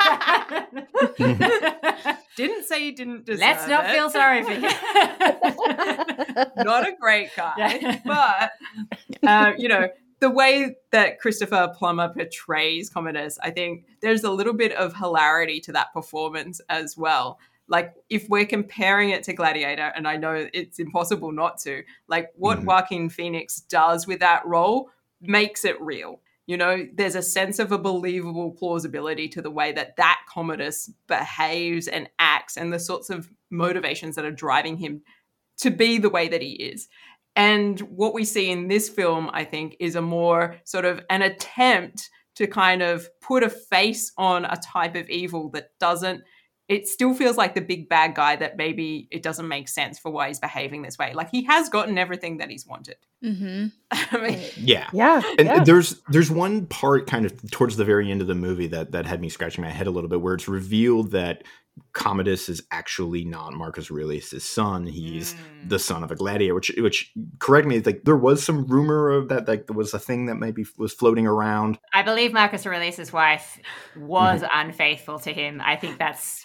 [SPEAKER 5] that.
[SPEAKER 4] Didn't say he didn't deserve
[SPEAKER 5] Let's not
[SPEAKER 4] it.
[SPEAKER 5] feel sorry for him.
[SPEAKER 4] Not a great guy,
[SPEAKER 5] Yeah.
[SPEAKER 4] but uh, you know, the way that Christopher Plummer portrays Commodus, I think there's a little bit of hilarity to that performance as well. Like, if we're comparing it to Gladiator, and I know it's impossible not to, like what
[SPEAKER 1] Mhm.
[SPEAKER 4] Joaquin Phoenix does with that role makes it real. You know, there's a sense of a believable plausibility to the way that that Commodus behaves and acts and the sorts of motivations that are driving him to be the way that he is. And what we see in this film, I think, is a more sort of an attempt to kind of put a face on a type of evil that doesn't, it still feels like the big bad guy that maybe it doesn't make sense for why he's behaving this way. Like, he has gotten everything that he's wanted.
[SPEAKER 3] Mm-hmm.
[SPEAKER 4] I mean,
[SPEAKER 1] Yeah.
[SPEAKER 2] Yeah.
[SPEAKER 1] And
[SPEAKER 2] yeah.
[SPEAKER 1] there's there's one part kind of towards the very end of the movie that that had me scratching my head a little bit, where it's revealed that Commodus is actually not Marcus Aurelius' son. He's
[SPEAKER 4] Mm.
[SPEAKER 1] the son of a gladiator, which which correct me, like there was some rumor of that, like there was a thing that maybe was floating around.
[SPEAKER 5] I believe Marcus Aurelius' wife was unfaithful to him. I think that's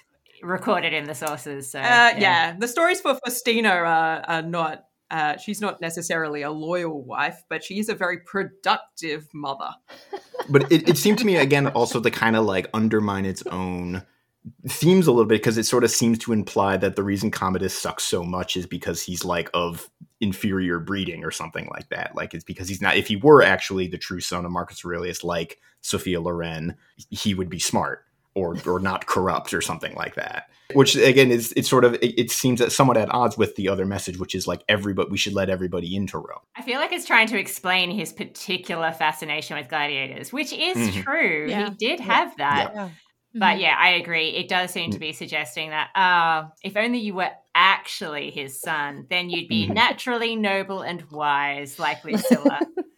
[SPEAKER 5] recorded in the sources. So
[SPEAKER 4] Uh,
[SPEAKER 5] yeah.
[SPEAKER 4] yeah. the stories for Faustina are, are not. Uh, she's not necessarily a loyal wife, but she is a very productive mother.
[SPEAKER 1] But it, it seemed to me, again, also to kind of like undermine its own themes a little bit, because it sort of seems to imply that the reason Commodus sucks so much is because he's like of inferior breeding or something like that. Like it's because he's not, if he were actually the true son of Marcus Aurelius, like Sophia Loren, he would be smart or or not corrupt or something like that. Which again is it's sort of it, it seems that somewhat at odds with the other message, which is like everybody we should let everybody into Rome.
[SPEAKER 5] I feel like it's trying to explain his particular fascination with gladiators, which is
[SPEAKER 1] Mm-hmm.
[SPEAKER 5] true.
[SPEAKER 3] Yeah.
[SPEAKER 5] He did have that.
[SPEAKER 2] Yeah.
[SPEAKER 5] But yeah, I agree. It does seem to be suggesting that uh, if only you were actually his son, then you'd be
[SPEAKER 1] Mhm.
[SPEAKER 5] naturally noble and wise like Lucilla.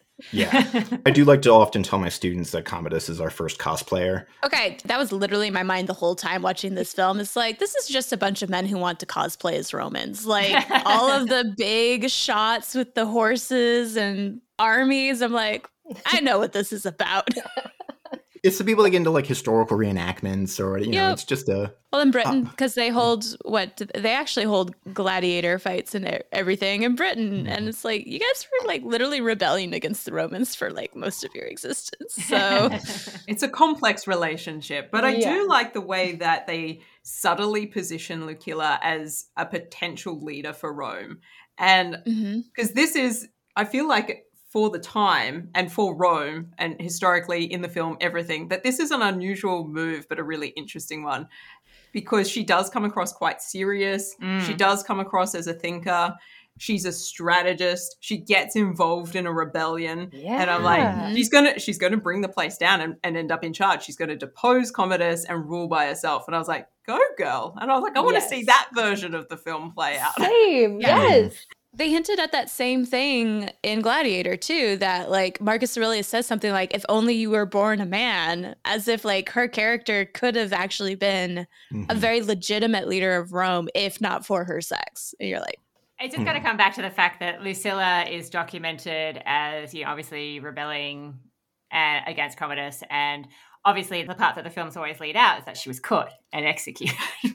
[SPEAKER 1] Yeah. I do like to often tell my students that Commodus is our first cosplayer.
[SPEAKER 3] Okay, that was literally in my mind the whole time watching this film. It's like, this is just a bunch of men who want to cosplay as Romans. Like, all of the big shots with the horses and armies. I'm like, I know what this is about.
[SPEAKER 1] It's the people that get into like historical reenactments or, you know,
[SPEAKER 3] Yep.
[SPEAKER 1] it's just a...
[SPEAKER 3] Well, in Britain, because they hold what they actually hold gladiator fights and e- everything in Britain, and it's like you guys were like literally rebelling against the Romans for like most of your existence. So
[SPEAKER 4] It's a complex relationship, but I
[SPEAKER 2] Yeah.
[SPEAKER 4] do like the way that they subtly position Lucilla as a potential leader for Rome. And
[SPEAKER 3] Mhm.
[SPEAKER 4] because this is, I feel like for the time and for Rome and historically in the film, everything, that this is an unusual move, but a really interesting one, because she does come across quite serious.
[SPEAKER 5] Mm.
[SPEAKER 4] She does come across as a thinker. She's a strategist. She gets involved in a rebellion. And I'm like,
[SPEAKER 2] Yeah.
[SPEAKER 4] she's gonna she's gonna bring the place down and, and end up in charge. She's gonna depose Commodus and rule by herself. And I was like, go girl. And I was like, I want to
[SPEAKER 2] Yes.
[SPEAKER 4] see that version of the film play out.
[SPEAKER 2] Same.
[SPEAKER 5] Yeah.
[SPEAKER 2] Yes.
[SPEAKER 3] they hinted at that same thing in Gladiator too, that like Marcus Aurelius says something like, if only you were born a man, as if like her character could have actually been
[SPEAKER 1] Mhm.
[SPEAKER 3] a very legitimate leader of Rome, if not for her sex. And you're like,
[SPEAKER 5] It's just got to come back to the fact that Lucilla is documented as, you know, obviously rebelling uh, against Commodus, and obviously the part that the films always lead out is that she was caught and executed.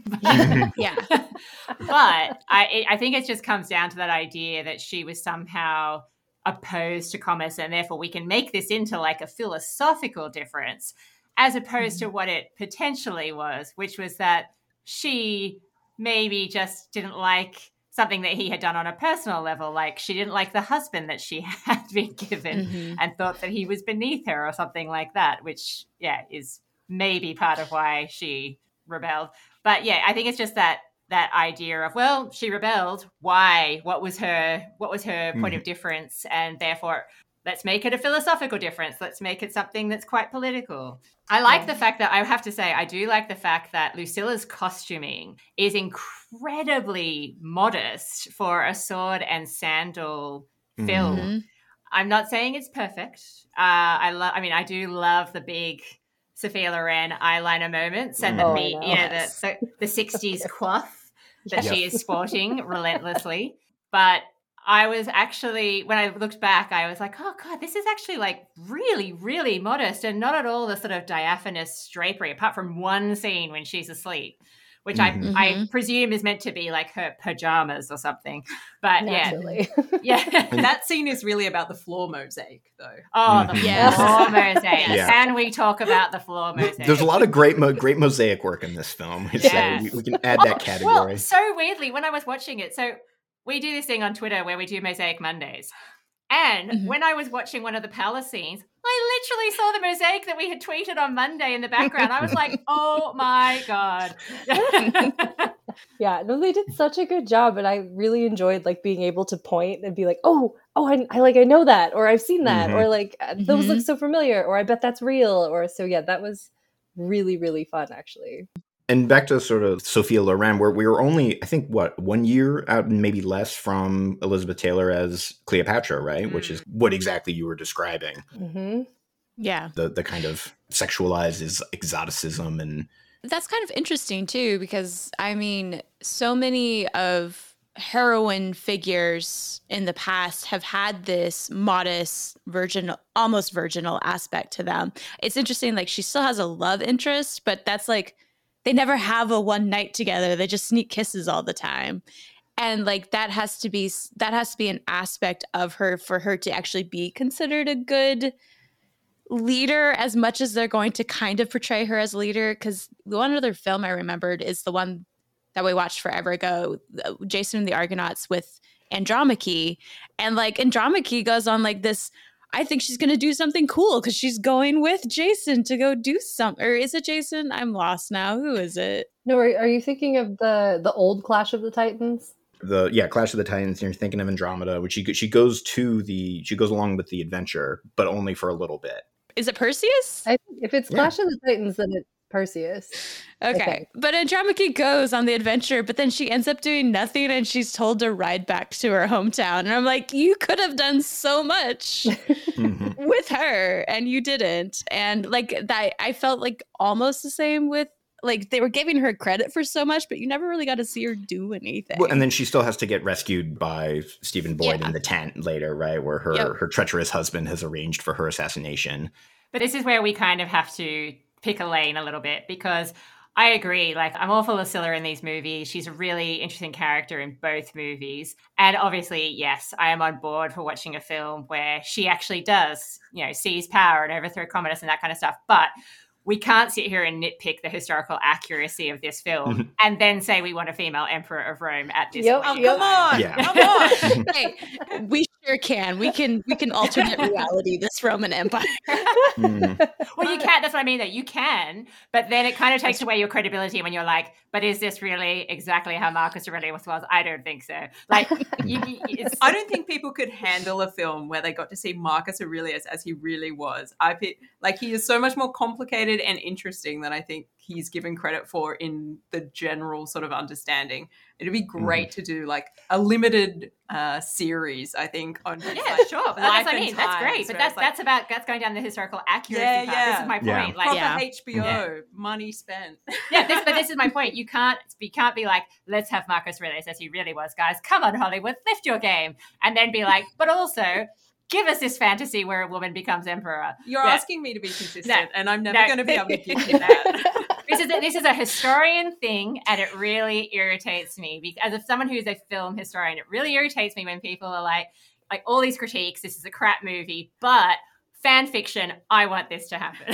[SPEAKER 3] yeah.
[SPEAKER 5] But I, I think it just comes down to that idea that she was somehow opposed to Commodus, and therefore we can make this into like a philosophical difference, as opposed to what it potentially was, which was that she maybe just didn't like something that he had done on a personal level. Like she didn't like the husband that she had been given
[SPEAKER 3] Mhm.
[SPEAKER 5] and thought that he was beneath her or something like that, which, yeah, is maybe part of why she rebelled. But yeah, I think it's just that that idea of, well, she rebelled. Why? What was her what was her point of difference? And therefore, let's make it a philosophical difference. Let's make it something that's quite political. I like the fact that, I have to say, I do like the fact that Lucilla's costuming is incredibly modest for a sword and sandal film.
[SPEAKER 3] Mhm.
[SPEAKER 5] I'm not saying it's perfect. Uh, I love. I mean, I do love the big Sophia Loren eyeliner moments and the
[SPEAKER 2] Oh, I
[SPEAKER 5] meat,
[SPEAKER 2] know.
[SPEAKER 5] you know,
[SPEAKER 2] Yes.
[SPEAKER 5] the, the the sixties coif that she
[SPEAKER 1] Yes.
[SPEAKER 5] is sporting relentlessly. But I was actually, when I looked back, I was like, oh God, this is actually like really, really modest and not at all the sort of diaphanous drapery, apart from one scene when she's asleep, which
[SPEAKER 1] Mhm.
[SPEAKER 5] I, I
[SPEAKER 3] Mhm.
[SPEAKER 5] presume is meant to be like her pajamas or something. But yeah,
[SPEAKER 2] Naturally.
[SPEAKER 5] yeah.
[SPEAKER 4] That scene is really about the floor mosaic, though.
[SPEAKER 5] Oh, the
[SPEAKER 1] Mhm.
[SPEAKER 3] Yes.
[SPEAKER 5] floor mosaic.
[SPEAKER 1] Yeah.
[SPEAKER 5] Can we talk about the floor mosaic?
[SPEAKER 1] There's a lot of great mo- great mosaic work in this film. So
[SPEAKER 5] Yes.
[SPEAKER 1] we, we can add
[SPEAKER 5] Oh,
[SPEAKER 1] that category.
[SPEAKER 5] Well, so weirdly, when I was watching it, so we do this thing on Twitter where we do Mosaic Mondays. And
[SPEAKER 3] Mhm.
[SPEAKER 5] when I was watching one of the palace scenes, I literally saw the mosaic that we had tweeted on Monday in the background. I was like, oh my God.
[SPEAKER 2] Yeah, no, they did such a good job, and I really enjoyed like being able to point and be like, "Oh, oh, I, I like I know that, or I've seen that,
[SPEAKER 1] Mhm.
[SPEAKER 2] or like uh, those
[SPEAKER 3] Mhm.
[SPEAKER 2] look so familiar, or I bet that's real." Or so yeah, that was really really fun actually.
[SPEAKER 1] And back to sort of Sophia Loren, where we were only, I think, what, one year out, maybe less, from Elizabeth Taylor as Cleopatra, right?
[SPEAKER 5] Mm.
[SPEAKER 1] Which is what exactly you were describing.
[SPEAKER 2] Hmm.
[SPEAKER 3] Yeah.
[SPEAKER 1] The the kind of sexualized is exoticism and
[SPEAKER 3] That's kind of interesting too, because I mean, so many of heroine figures in the past have had this modest, virginal, almost virginal aspect to them. It's interesting, like she still has a love interest, but that's like they never have a one night together. They just sneak kisses all the time. And like that has to be that has to be an aspect of her for her to actually be considered a good leader, as much as they're going to kind of portray her as a leader. Because the one other film I remembered is the one that we watched forever ago, Jason and the Argonauts with Andromache. And like Andromache goes on like this, I think she's going to do something cool because she's going with Jason to go do something. Or is it Jason? I'm lost now. Who is it?
[SPEAKER 2] No, are, are you thinking of the the old Clash of the Titans?
[SPEAKER 1] The yeah, Clash of the Titans. You're thinking of Andromeda, which she she goes to the she goes along with the adventure, but only for a little bit.
[SPEAKER 3] Is it Perseus?
[SPEAKER 2] I think if it's Clash yeah. of the Titans, then it's Perseus.
[SPEAKER 3] Okay. But Andromache goes on the adventure, but then she ends up doing nothing and she's told to ride back to her hometown. And I'm like, you could have done so much mm-hmm. with her and you didn't. And like that, I felt like almost the same with, like they were giving her credit for so much, but you never really got to see her do anything.
[SPEAKER 1] Well, and then she still has to get rescued by Stephen Boyd yeah. in the tent later, right? Where her, yep. her treacherous husband has arranged for her assassination.
[SPEAKER 5] But this is where we kind of have to pick a lane a little bit, because I agree. Like, I'm all for Scylla in these movies. She's a really interesting character in both movies. And obviously, yes, I am on board for watching a film where she actually does, you know, seize power and overthrow Commodus and that kind of stuff. But we can't sit here and nitpick the historical accuracy of this film mm-hmm. and then say we want a female emperor of Rome at this
[SPEAKER 2] yep,
[SPEAKER 5] point.
[SPEAKER 2] Yep.
[SPEAKER 5] Oh, come on.
[SPEAKER 1] Yeah.
[SPEAKER 5] Come on.
[SPEAKER 3] Hey, we sure can. We can we can alternate reality this Roman Empire.
[SPEAKER 5] mm. Well, you can. That's what I mean, though. You can, but then it kind of takes away your credibility when you're like, but is this really exactly how Marcus Aurelius was? I don't think so. Like, you, it's,
[SPEAKER 4] I don't think people could handle a film where they got to see Marcus Aurelius as he really was. I feel like he is so much more complicated and interesting than I think he's given credit for in the general sort of understanding. It'd be great mm. to do like a limited uh, series, I think, on
[SPEAKER 5] yeah,
[SPEAKER 4] like,
[SPEAKER 5] sure. But that's what I mean. That's great. But that's like, that's about that's going down the historical accuracy
[SPEAKER 4] yeah,
[SPEAKER 5] path.
[SPEAKER 4] Yeah.
[SPEAKER 5] This is my point.
[SPEAKER 1] Yeah.
[SPEAKER 5] Like
[SPEAKER 4] proper
[SPEAKER 5] yeah.
[SPEAKER 4] H B O
[SPEAKER 5] yeah.
[SPEAKER 4] money spent.
[SPEAKER 5] Yeah, this, but this is my point. You can't you can't be like, let's have Marcus Aurelius as he really was, guys. Come on, Hollywood, lift your game, and then be like, but also give us this fantasy where a woman becomes emperor.
[SPEAKER 4] You're
[SPEAKER 5] yeah.
[SPEAKER 4] asking me to be consistent,
[SPEAKER 5] no,
[SPEAKER 4] and I'm never
[SPEAKER 5] no.
[SPEAKER 4] going to be able to give you that.
[SPEAKER 5] This is a, this is a historian thing, and it really irritates me because as someone who's a film historian, it really irritates me when people are like, like all these critiques. This is a crap movie, but fan fiction. I want this to happen.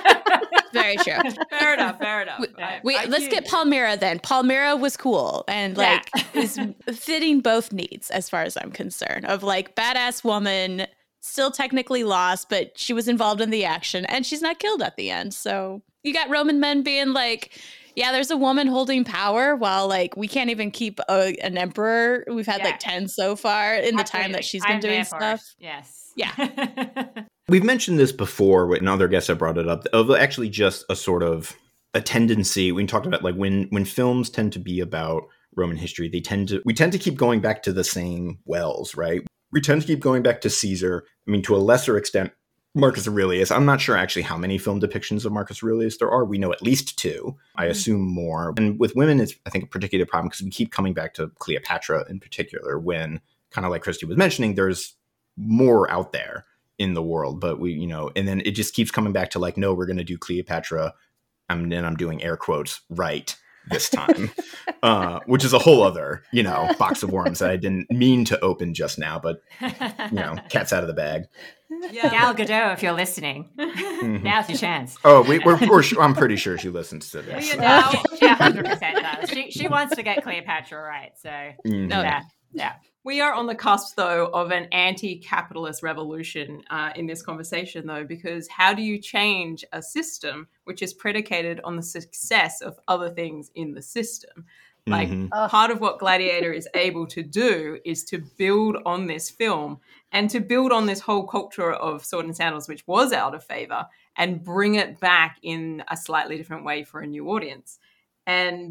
[SPEAKER 3] Very true.
[SPEAKER 4] Fair enough. Fair enough.
[SPEAKER 3] We,
[SPEAKER 4] I,
[SPEAKER 3] we,
[SPEAKER 4] I
[SPEAKER 3] let's get Palmyra then. Palmyra was cool and like
[SPEAKER 5] yeah.
[SPEAKER 3] is fitting both needs as far as I'm concerned. Of like badass woman, still technically lost, but she was involved in the action, and she's not killed at the end. So you got Roman men being like, yeah, there's a woman holding power while like we can't even keep a, an emperor. We've had yeah. like ten so far in the Absolutely. time that she's been
[SPEAKER 5] I'm
[SPEAKER 3] doing stuff.
[SPEAKER 5] Yes.
[SPEAKER 3] Yeah.
[SPEAKER 1] We've mentioned this before, and other guests have brought it up, of actually just a sort of a tendency. We talked about like when when films tend to be about Roman history, they tend to we tend to keep going back to the same wells, right? We tend to keep going back to Caesar. I mean, to a lesser extent, Marcus Aurelius. I'm not sure actually how many film depictions of Marcus Aurelius there are. We know at least two. I assume more. And with women, it's, I think, a particular problem because we keep coming back to Cleopatra in particular when, kind of like Christy was mentioning, there's more out there in the world. But we, you know, and then it just keeps coming back to like, no, we're going to do Cleopatra. And then I'm doing air quotes, right, this time, uh, which is a whole other, you know, box of worms that I didn't mean to open just now, but, you know, cat's out of the bag.
[SPEAKER 5] Yeah. Gal Gadot, if you're listening, mm-hmm. now's your chance.
[SPEAKER 1] Oh, we, we're, we're, I'm pretty sure she listens to this.
[SPEAKER 5] So. No, she one hundred percent does. She, she wants to get Cleopatra right, so
[SPEAKER 1] mm-hmm.
[SPEAKER 5] yeah, yeah.
[SPEAKER 4] We are on the cusp, though, of an anti-capitalist revolution uh, in this conversation, though, because how do you change a system which is predicated on the success of other things in the system? Like,
[SPEAKER 1] mm-hmm.
[SPEAKER 4] uh, part of what Gladiator is able to do is to build on this film and to build on this whole culture of sword and sandals, which was out of favor, and bring it back in a slightly different way for a new audience. And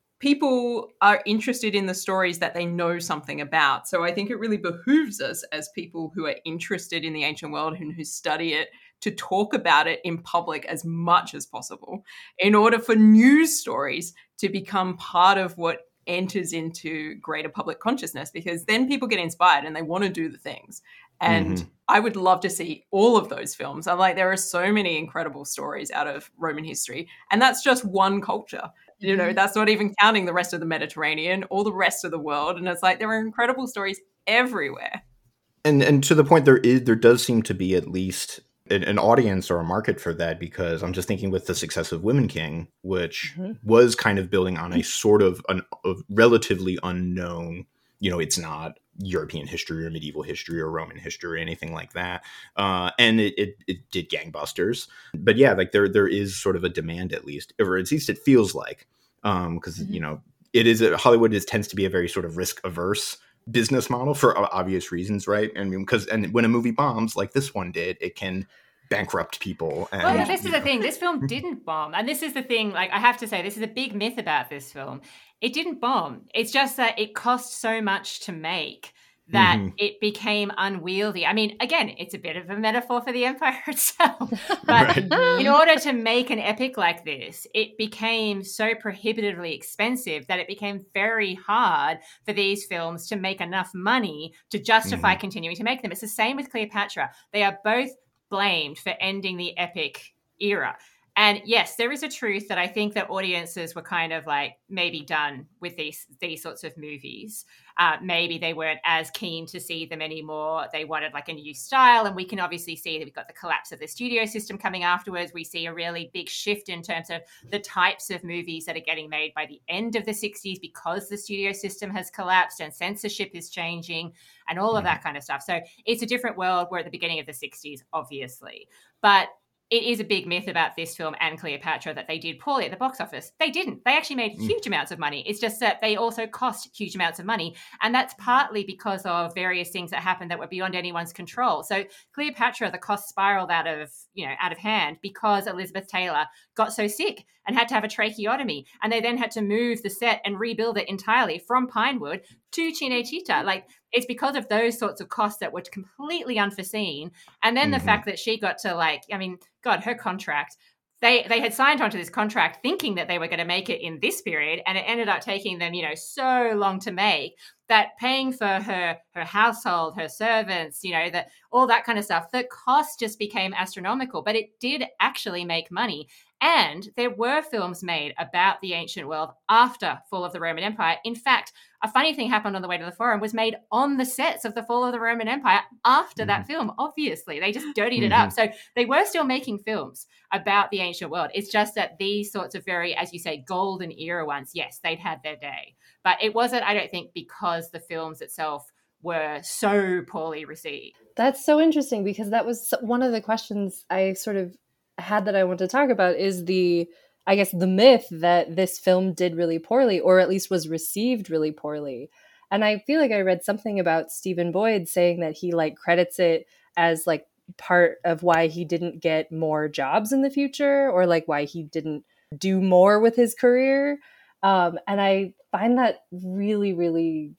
[SPEAKER 4] people are interested in the stories that they know something about. So I think it really behooves us as people who are interested in the ancient world and who study it to talk about it in public as much as possible in order for news stories to become part of what enters into greater public consciousness, because then people get inspired and they want to do the things. And mm-hmm. I would love to see all of those films. I'm like, there are so many incredible stories out of Roman history, and that's just one culture. You know, that's not even counting the rest of the Mediterranean or the rest of the world. And it's like, there are incredible stories everywhere.
[SPEAKER 1] And and to the point, there is there does seem to be at least an, an audience or a market for that, because I'm just thinking with the success of Women King, which mm-hmm. was kind of building on a sort of an, a relatively unknown, you know, it's not European history or medieval history or Roman history or anything like that. Uh, and it, it, it did gangbusters. But yeah, like there there is sort of a demand, at least, or at least it feels like, um, because, mm-hmm. you know, it is a, Hollywood is tends to be a very sort of risk averse business model for obvious reasons, right? I mean, because and when a movie bombs like this one did, it can bankrupt people. And,
[SPEAKER 5] well, this is know. the thing. This film didn't bomb. And this is the thing, like, I have to say, this is a big myth about this film. It didn't bomb. It's just that it cost so much to make that mm-hmm. it became unwieldy. I mean, again, it's a bit of a metaphor for the Empire itself. But right. in order to make an epic like this, it became so prohibitively expensive that it became very hard for these films to make enough money to justify mm-hmm. continuing to make them. It's the same with Cleopatra. They are both blamed for ending the epic era. And yes, there is a truth that I think that audiences were kind of like maybe done with these these sorts of movies. Uh, maybe they weren't as keen to see them anymore. They wanted like a new style. And we can obviously see that we've got the collapse of the studio system coming afterwards. We see a really big shift in terms of the types of movies that are getting made by the end of the sixties, because the studio system has collapsed and censorship is changing and all of that kind of stuff. So it's a different world. We're at the beginning of the sixties, obviously. But it is a big myth about this film and Cleopatra that they did poorly at the box office. They didn't. They actually made huge mm. amounts of money. It's just that they also cost huge amounts of money. And that's partly because of various things that happened that were beyond anyone's control. So Cleopatra, the cost spiraled out of, you know, out of hand because Elizabeth Taylor got so sick and had to have a tracheotomy. And they then had to move the set and rebuild it entirely from Pinewood to Cinecittà. Like, it's because of those sorts of costs that were completely unforeseen. And then mm-hmm. the fact that she got to, like, I mean, God, her contract, they they had signed onto this contract thinking that they were going to make it in this period, and it ended up taking them, you know, so long to make that paying for her her household, her servants, you know, that all that kind of stuff, the cost just became astronomical. But it did actually make money. And there were films made about the ancient world after Fall of the Roman Empire. In fact, a funny thing happened on the way to the forum was made on the sets of the Fall of the Roman Empire after mm-hmm. that film, obviously. They just dirtied mm-hmm. it up. So they were still making films about the ancient world. It's just that these sorts of very, as you say, golden era ones, yes, they'd had their day. But it wasn't, I don't think, because the films itself were so poorly received.
[SPEAKER 2] That's so interesting, because that was one of the questions I sort of had that I want to talk about, is the, I guess, the myth that this film did really poorly, or at least was received really poorly. And I feel like I read something about Stephen Boyd saying that he like credits it as like part of why he didn't get more jobs in the future, or like why he didn't do more with his career. Um, and I find that really, really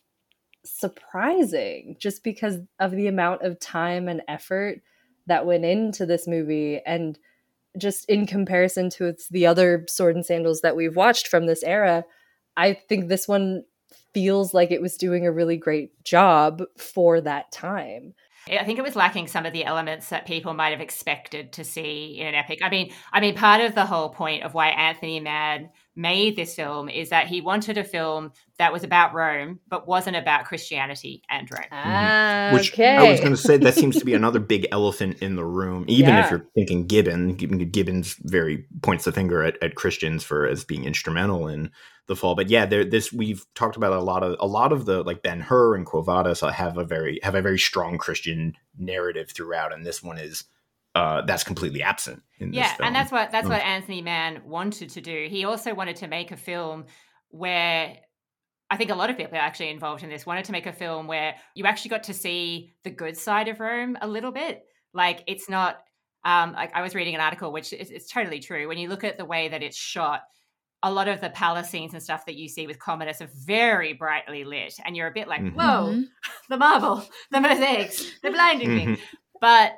[SPEAKER 2] surprising, just because of the amount of time and effort that went into this movie. And just in comparison to its, the other Sword and Sandals that we've watched from this era, I think this one feels like it was doing a really great job for that time.
[SPEAKER 5] I think it was lacking some of the elements that people might have expected to see in an epic. I mean, I mean, part of the whole point of why Anthony Mann made this film is that he wanted a film that was about Rome, but wasn't about Christianity and Rome.
[SPEAKER 2] Ah,
[SPEAKER 1] Which
[SPEAKER 2] okay.
[SPEAKER 1] I was going to say, that seems to be another big elephant in the room. Even
[SPEAKER 2] yeah.
[SPEAKER 1] if you're thinking Gibbon, Gibbons very points the finger at, at Christians for as being instrumental in the fall. But yeah, there, this we've talked about a lot of a lot of the like Ben-Hur and Quo Vadis have a very have a very strong Christian narrative throughout, and this one is. Uh, that's completely absent in this
[SPEAKER 5] yeah,
[SPEAKER 1] film.
[SPEAKER 5] and that's what that's
[SPEAKER 1] oh.
[SPEAKER 5] what Anthony Mann wanted to do. He also wanted to make a film where I think a lot of people are actually involved in this, wanted to make a film where you actually got to see the good side of Rome a little bit. Like, it's not, um, like I was reading an article, which is it's totally true. When you look at the way that it's shot, a lot of the palace scenes and stuff that you see with Commodus are very brightly lit. And you're a bit like,
[SPEAKER 1] mm-hmm.
[SPEAKER 5] whoa, the marble, the mosaics, they're blinding mm-hmm. me. But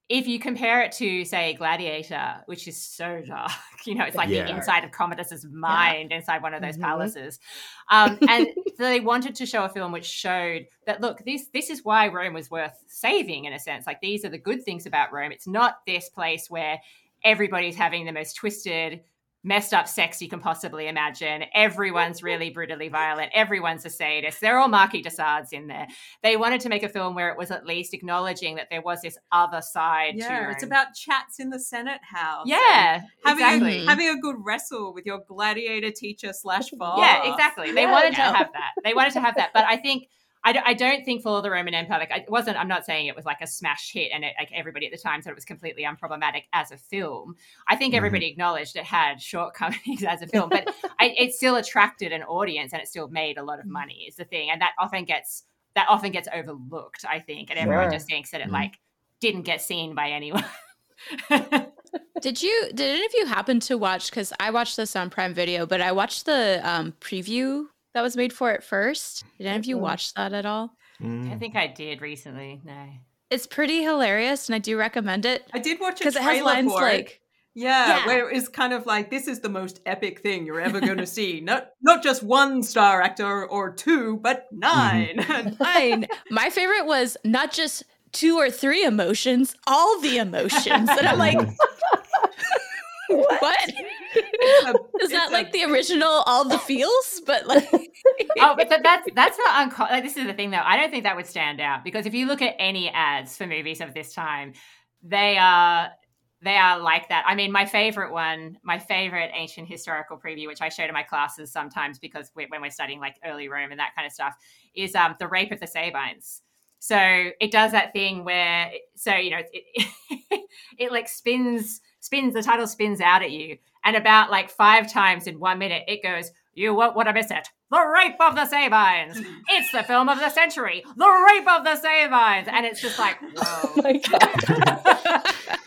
[SPEAKER 5] if you compare it to, say, Gladiator, which is so dark, you know, it's like
[SPEAKER 1] Yeah.
[SPEAKER 5] the inside of Commodus's mind inside one of those
[SPEAKER 2] Mhm.
[SPEAKER 5] palaces. Um, and so they wanted to show a film which showed that, look, this this is why Rome was worth saving, in a sense. Like, these are the good things about Rome. It's not this place where everybody's having the most twisted, messed up sex you can possibly imagine. Everyone's really brutally violent. Everyone's a sadist. They're all Marquis de Sades in there. They wanted to make a film where it was at least acknowledging that there was this other side to
[SPEAKER 4] Yeah,
[SPEAKER 5] Rome.
[SPEAKER 4] it's about chats in the Senate house.
[SPEAKER 5] Yeah,
[SPEAKER 4] and having
[SPEAKER 5] exactly.
[SPEAKER 4] a, having a good wrestle with your gladiator teacher slash father.
[SPEAKER 5] Yeah, exactly. They
[SPEAKER 2] Yeah.
[SPEAKER 5] wanted to have that. They wanted to have that. But I think, I, d- I don't think Fall of the Roman Empire, like, it wasn't, I'm not saying it was like a smash hit and it, like everybody at the time thought it was completely unproblematic as a film. I think
[SPEAKER 1] Mhm.
[SPEAKER 5] everybody acknowledged it had shortcomings as a film, but I, it still attracted an audience and it still made a lot of money is the thing. And that often gets, that often gets overlooked, I think. And everyone
[SPEAKER 2] Sure.
[SPEAKER 5] just thinks that it
[SPEAKER 1] Mhm.
[SPEAKER 5] like didn't get seen by anyone.
[SPEAKER 3] Did you? Did any of you happen to watch? Because I watched this on Prime Video, but I watched the um, preview that was made for it first. Did any of you
[SPEAKER 2] Mhm.
[SPEAKER 3] watch that at all?
[SPEAKER 1] Mm.
[SPEAKER 5] I think I did recently. No.
[SPEAKER 3] It's pretty hilarious, and I do recommend it
[SPEAKER 4] I did watch a
[SPEAKER 3] because it has
[SPEAKER 4] trailer
[SPEAKER 3] lines
[SPEAKER 4] for it.
[SPEAKER 3] like,
[SPEAKER 4] Yeah,
[SPEAKER 3] Yeah.
[SPEAKER 4] where it's kind of like, this is the most epic thing you're ever going to see. Not not just one star actor or two, but nine.
[SPEAKER 3] "Fine." My favorite was not just two or three emotions, all the emotions, and I'm like, what? Is that like the original All the Feels? But like,
[SPEAKER 5] Oh, but that, that's that's not uncommon. Like, this is the thing, though. I don't think that would stand out because if you look at any ads for movies of this time, they are they are like that. I mean, my favorite one, my favorite ancient historical preview, which I show to my classes sometimes because we, when we're studying like early Rome and that kind of stuff, is um, the Rape of the Sabines. So it does that thing where, so you know, it it, it like spins spins the title spins out at you, and about like five times in one minute, it goes, "You won't want to miss it. The Rape of the Sabines. It's the film of the century. The Rape of the Sabines." And it's just like,
[SPEAKER 2] Oh
[SPEAKER 5] whoa.
[SPEAKER 2] my God.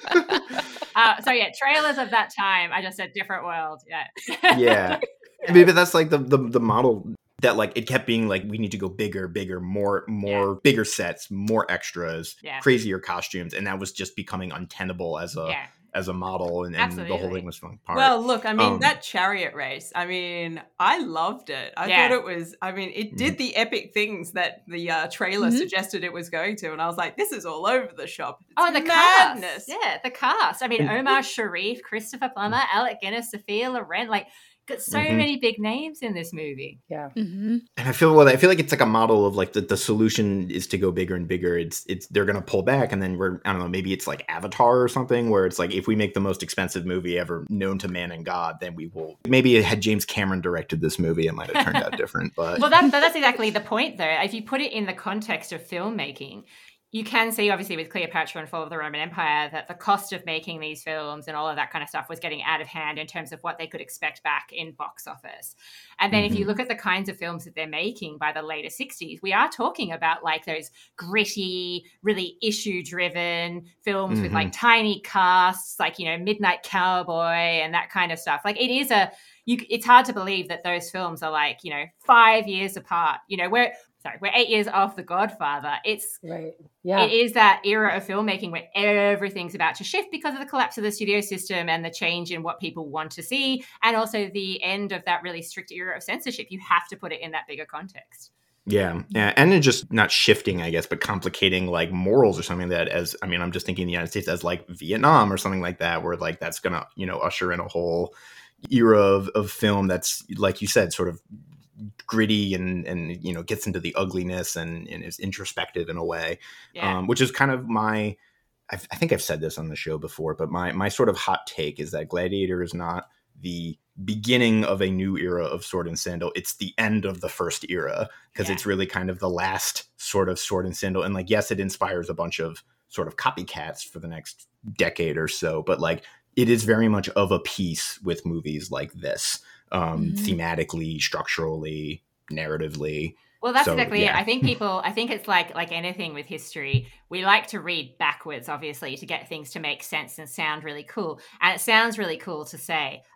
[SPEAKER 5] uh, so yeah, trailers of that time are just a different world. Yeah.
[SPEAKER 1] Yeah. I mean, but that's like the, the the model that like it kept being like we need to go bigger, bigger, more, more bigger sets, more extras,
[SPEAKER 5] Yeah.
[SPEAKER 1] crazier costumes, and that was just becoming untenable as a
[SPEAKER 5] Yeah.
[SPEAKER 1] as a model, and, and the whole
[SPEAKER 5] Absolutely.
[SPEAKER 1] thing was falling apart.
[SPEAKER 4] Well, look, I mean,
[SPEAKER 1] Um,
[SPEAKER 4] that chariot race, I mean, I loved it. I
[SPEAKER 5] Yeah.
[SPEAKER 4] thought it was, I mean, it did the epic things that the uh, trailer
[SPEAKER 3] Mhm.
[SPEAKER 4] suggested it was going to. And I was like, this is all over the shop. It's
[SPEAKER 5] Oh, and the
[SPEAKER 4] madness.
[SPEAKER 5] cast. Yeah, the cast. I mean, Omar Sharif, Christopher Plummer, Alec Guinness, Sophia Loren, like, got so
[SPEAKER 1] Mhm.
[SPEAKER 5] many big names in this movie.
[SPEAKER 2] Yeah.
[SPEAKER 3] mhm.
[SPEAKER 1] And I feel well, I feel like it's like a model of like the, the solution is to go bigger and bigger. It's it's they're gonna pull back, and then we're I don't know, maybe it's like Avatar or something where it's like if we make the most expensive movie ever known to man and God, then we will. Maybe had James Cameron directed this movie, it might have turned out different. But
[SPEAKER 5] Well, that, but that's exactly the point, though. If you put it in the context of filmmaking, you can see, obviously, with Cleopatra and Fall of the Roman Empire, that the cost of making these films and all of that kind of stuff was getting out of hand in terms of what they could expect back in box office. And then if you
[SPEAKER 1] Mhm.
[SPEAKER 5] look at the kinds of films that they're making by the later sixties, we are talking about like those gritty, really issue-driven films with
[SPEAKER 1] Mhm.
[SPEAKER 5] like tiny casts, like, you know, Midnight Cowboy and that kind of stuff. Like, it is a, you, it's hard to believe that those films are like, you know, five years apart. You know, we're, sorry, we're eight years off The Godfather. It's,
[SPEAKER 2] Right. Yeah.
[SPEAKER 5] it is that era of filmmaking where everything's about to shift because of the collapse of the studio system and the change in what people want to see, and also the end of that really strict era of censorship. You have to put it in that bigger context.
[SPEAKER 1] yeah, yeah, and it's just not shifting, I guess, but complicating like morals or something that as I mean, I'm just thinking the United States as like Vietnam or something like that, where like that's gonna, you know, usher in a whole era of, of film that's, like you said, sort of gritty and and you know gets into the ugliness and, and is introspective in a way,
[SPEAKER 5] Yeah.
[SPEAKER 1] um, which is kind of my I've, I think I've said this on the show before, but my my sort of hot take is that Gladiator is not the beginning of a new era of sword and sandal. It's the end of the first era because
[SPEAKER 5] Yeah.
[SPEAKER 1] it's really kind of the last sort of sword and sandal. And like, yes, it inspires a bunch of sort of copycats for the next decade or so, but like it is very much of a piece with movies like this, um,
[SPEAKER 3] Mhm.
[SPEAKER 1] thematically, structurally, narratively.
[SPEAKER 5] Well, that's
[SPEAKER 1] So,
[SPEAKER 5] exactly
[SPEAKER 1] yeah.
[SPEAKER 5] it. I think people, I think it's like like anything with history. We like to read backwards, obviously, to get things to make sense and sound really cool. And it sounds really cool to say,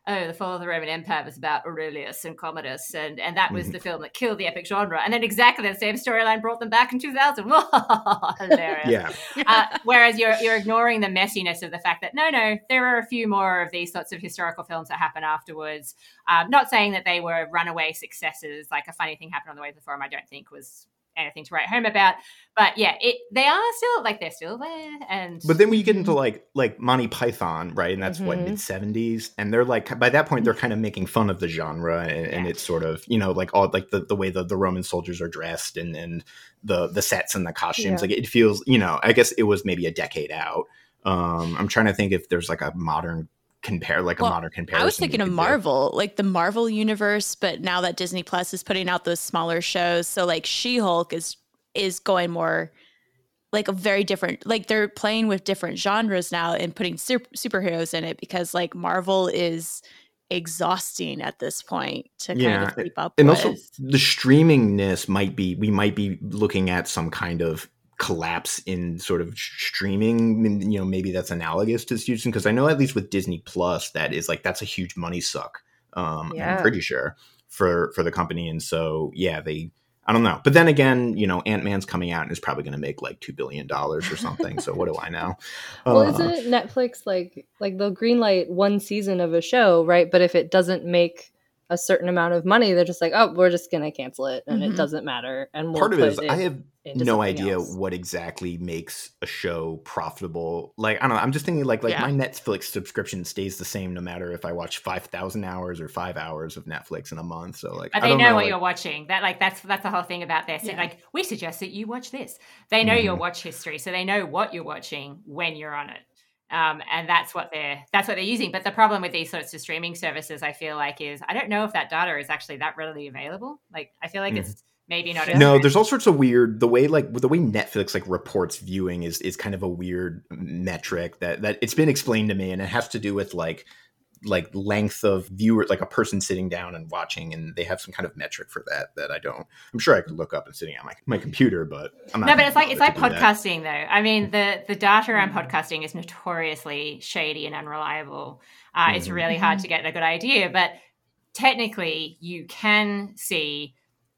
[SPEAKER 5] oh, The Fall of the Roman Empire was about Aurelius and Commodus, and, and that was
[SPEAKER 1] Mhm.
[SPEAKER 5] the film that killed the epic genre. And then exactly the same storyline brought them back in two thousand. Hilarious.
[SPEAKER 1] Yeah.
[SPEAKER 5] Uh, whereas you're you're ignoring the messiness of the fact that, no, no, there are a few more of these sorts of historical films that happen afterwards. Um, not saying that they were runaway successes, like A Funny Thing Happened on the Way to the Forum, I don't think was anything to write home about. But yeah, it they are still, like, they're still there. And
[SPEAKER 1] But then when you get into like like Monty Python, right, and that's what
[SPEAKER 2] Mhm.
[SPEAKER 1] mid seventies, and they're like by that point they're kind of making fun of the genre, and, and
[SPEAKER 5] Yeah.
[SPEAKER 1] it's sort of you know like all like the, the way the, the Roman soldiers are dressed and and the the sets and the costumes,
[SPEAKER 2] Yeah.
[SPEAKER 1] like it feels you know I guess it was maybe a decade out. Um, I'm trying to think if there's like a modern compare like
[SPEAKER 3] Well,
[SPEAKER 1] a modern comparison.
[SPEAKER 3] I was
[SPEAKER 1] we
[SPEAKER 3] thinking of
[SPEAKER 1] could do.
[SPEAKER 3] Marvel, like the Marvel universe, but now that Disney Plus is putting out those smaller shows, so like She-Hulk is is going more like a very different, like they're playing with different genres now and putting super, superheroes in it because like Marvel is exhausting at this point to kind
[SPEAKER 1] Yeah,
[SPEAKER 3] of keep up
[SPEAKER 1] And
[SPEAKER 3] with.
[SPEAKER 1] also the streamingness might be we might be looking at some kind of collapse in sort of streaming. You know, maybe that's analogous to Houston because I know at least with Disney Plus that is like that's a huge money suck. Um,
[SPEAKER 2] Yeah.
[SPEAKER 1] I'm pretty sure for for the company, and so yeah, they. I don't know, but then again, you know, Ant-Man's coming out and is probably going to make like two billion dollars or something. So what do I know?
[SPEAKER 2] Well,
[SPEAKER 1] Uh,
[SPEAKER 2] isn't Netflix like like they'll greenlight one season of a show, right? But if it doesn't make a certain amount of money, they're just like, oh, we're just gonna cancel it, and
[SPEAKER 3] Mhm.
[SPEAKER 2] it doesn't matter. And we'll
[SPEAKER 1] part of it
[SPEAKER 2] put
[SPEAKER 1] is
[SPEAKER 2] it
[SPEAKER 1] I have
[SPEAKER 2] into
[SPEAKER 1] no
[SPEAKER 2] something
[SPEAKER 1] idea
[SPEAKER 2] else.
[SPEAKER 1] what exactly makes a show profitable. Like I don't know. I'm just thinking like like
[SPEAKER 3] Yeah.
[SPEAKER 1] my Netflix subscription stays the same no matter if I watch five thousand hours or five hours of Netflix in a month. So like
[SPEAKER 5] But
[SPEAKER 1] I
[SPEAKER 5] they
[SPEAKER 1] don't
[SPEAKER 5] know,
[SPEAKER 1] know
[SPEAKER 5] what
[SPEAKER 1] like,
[SPEAKER 5] you're watching. That like that's that's the whole thing about this.
[SPEAKER 2] Yeah.
[SPEAKER 5] Like, we suggest that you watch this. They know your
[SPEAKER 1] Mhm.
[SPEAKER 5] watch history, so they know what you're watching when you're on it. Um, and that's what they're that's what they're using. But the problem with these sorts of streaming services, I feel like, is I don't know if that data is actually that readily available. Like, I feel like
[SPEAKER 1] Mhm.
[SPEAKER 5] it's maybe not.
[SPEAKER 2] Yeah.
[SPEAKER 5] as
[SPEAKER 1] No,
[SPEAKER 5] good.
[SPEAKER 1] there's all sorts of weird the way like the way Netflix like reports viewing is is kind of a weird metric that that it's been explained to me, and it has to do with like like length of viewer, like a person sitting down and watching, and they have some kind of metric for that that I don't. I'm sure I could look up and sitting on my, my computer, but I'm not.
[SPEAKER 5] No, but
[SPEAKER 1] gonna
[SPEAKER 5] it's like it's
[SPEAKER 1] bother
[SPEAKER 5] like
[SPEAKER 1] to do that.
[SPEAKER 5] podcasting, though. I mean, the the data around podcasting is notoriously shady and unreliable. Uh, It's
[SPEAKER 1] Mhm.
[SPEAKER 5] really hard to get a good idea, but technically, you can see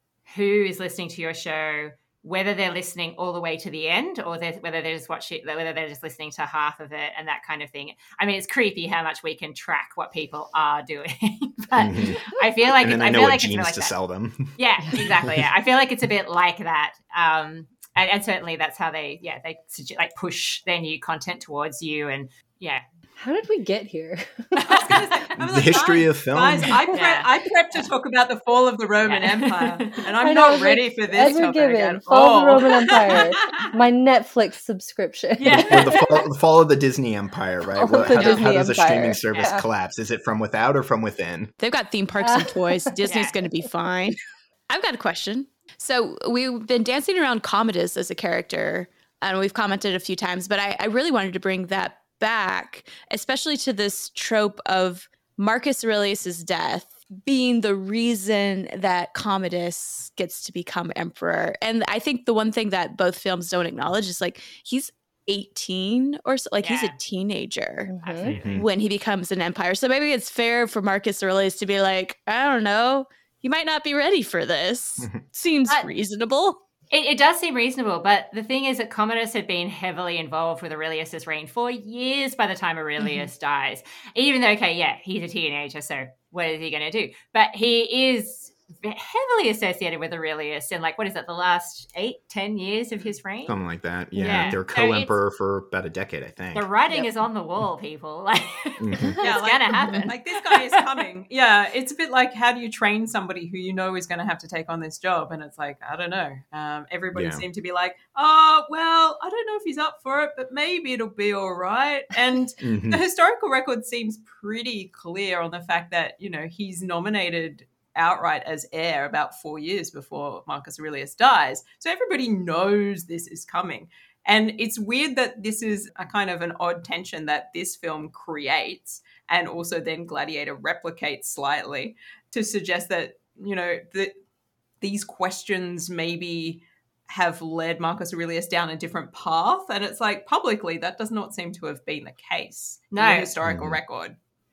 [SPEAKER 5] who is listening to your show, whether they're listening all the way to the end, or they're, whether they're just watching, whether they're just listening to half of it, and that kind of thing. I mean, it's creepy how much we can track what people are doing, but
[SPEAKER 1] Mhm.
[SPEAKER 5] I feel like
[SPEAKER 1] And
[SPEAKER 5] it's,
[SPEAKER 1] then I
[SPEAKER 5] I
[SPEAKER 1] know
[SPEAKER 5] feel
[SPEAKER 1] what
[SPEAKER 5] like it's a bit
[SPEAKER 1] jeans
[SPEAKER 5] like
[SPEAKER 1] to
[SPEAKER 5] that.
[SPEAKER 1] sell them.
[SPEAKER 5] Yeah, exactly. Yeah, I feel like it's a bit like that. Um, and, and certainly that's how they, yeah, they sugge- like push their new content towards you, and yeah.
[SPEAKER 2] How did we get here?
[SPEAKER 4] I was gonna say, I was
[SPEAKER 1] The
[SPEAKER 4] like,
[SPEAKER 1] history
[SPEAKER 4] guys,
[SPEAKER 1] of film.
[SPEAKER 4] Guys, I prep,
[SPEAKER 5] Yeah.
[SPEAKER 4] I prepped to talk about the fall of the Roman
[SPEAKER 5] Yeah.
[SPEAKER 4] Empire, and
[SPEAKER 2] I
[SPEAKER 4] I'm
[SPEAKER 2] know, I
[SPEAKER 4] not
[SPEAKER 2] was
[SPEAKER 4] ready
[SPEAKER 2] like,
[SPEAKER 4] for this
[SPEAKER 2] Edward
[SPEAKER 4] topic
[SPEAKER 2] Gibbon,
[SPEAKER 4] at
[SPEAKER 2] Fall of
[SPEAKER 4] all.
[SPEAKER 2] the Roman Empire, my Netflix subscription.
[SPEAKER 5] Yeah.
[SPEAKER 1] Or the fall, the fall of the Disney Empire, right?
[SPEAKER 2] Fall of
[SPEAKER 1] Well,
[SPEAKER 2] the
[SPEAKER 1] how,
[SPEAKER 2] Disney
[SPEAKER 1] how does a
[SPEAKER 2] Empire.
[SPEAKER 1] streaming service
[SPEAKER 2] Yeah.
[SPEAKER 1] collapse? Is it from without or from within?
[SPEAKER 3] They've got theme parks and toys. Disney's
[SPEAKER 5] Yeah.
[SPEAKER 3] going to be fine. I've got a question. So we've been dancing around Commodus as a character, and we've commented a few times, but I, I really wanted to bring that back, especially to this trope of Marcus Aurelius's death being the reason that Commodus gets to become emperor. And I think the one thing that both films don't acknowledge is like he's eighteen or so, like he's
[SPEAKER 5] Yeah.
[SPEAKER 3] a teenager
[SPEAKER 2] Mhm.
[SPEAKER 5] Absolutely.
[SPEAKER 1] Mhm.
[SPEAKER 3] when he becomes an empire. So maybe it's fair for Marcus Aurelius to be like, I don't know, he might not be ready for this. Seems
[SPEAKER 5] But-
[SPEAKER 3] reasonable.
[SPEAKER 5] It, it does seem reasonable, but the thing is that Commodus had been heavily involved with Aurelius's reign for years by the time Aurelius dies. Even though, okay, yeah, he's a teenager, so what is he going to do? But he is heavily associated with Aurelius in, like, what is it, the last eight, ten years of his reign?
[SPEAKER 1] Something like that. Yeah,
[SPEAKER 5] Yeah.
[SPEAKER 1] they were
[SPEAKER 5] So
[SPEAKER 1] co-emperor for about a decade, I think.
[SPEAKER 5] The writing
[SPEAKER 2] Yep.
[SPEAKER 5] is on the wall, people. Like,
[SPEAKER 1] Mhm.
[SPEAKER 5] it's
[SPEAKER 4] Yeah, like-
[SPEAKER 5] going to happen.
[SPEAKER 4] Like, this guy is coming. Yeah, it's a bit like, how do you train somebody who you know is going to have to take on this job? And it's like, I don't know. Um, everybody
[SPEAKER 1] Yeah.
[SPEAKER 4] seemed to be like, oh, well, I don't know if he's up for it, but maybe it'll be all right. And
[SPEAKER 1] Mhm.
[SPEAKER 4] the historical record seems pretty clear on the fact that, you know, he's nominated outright as heir about four years before Marcus Aurelius dies. So everybody knows this is coming. And it's weird that this is a kind of an odd tension that this film creates, and also then Gladiator replicates slightly to suggest that, you know, that these questions maybe have led Marcus Aurelius down a different path. And it's like, publicly, that does not seem to have been the case
[SPEAKER 5] No.
[SPEAKER 4] in the historical
[SPEAKER 1] Mhm.
[SPEAKER 4] record.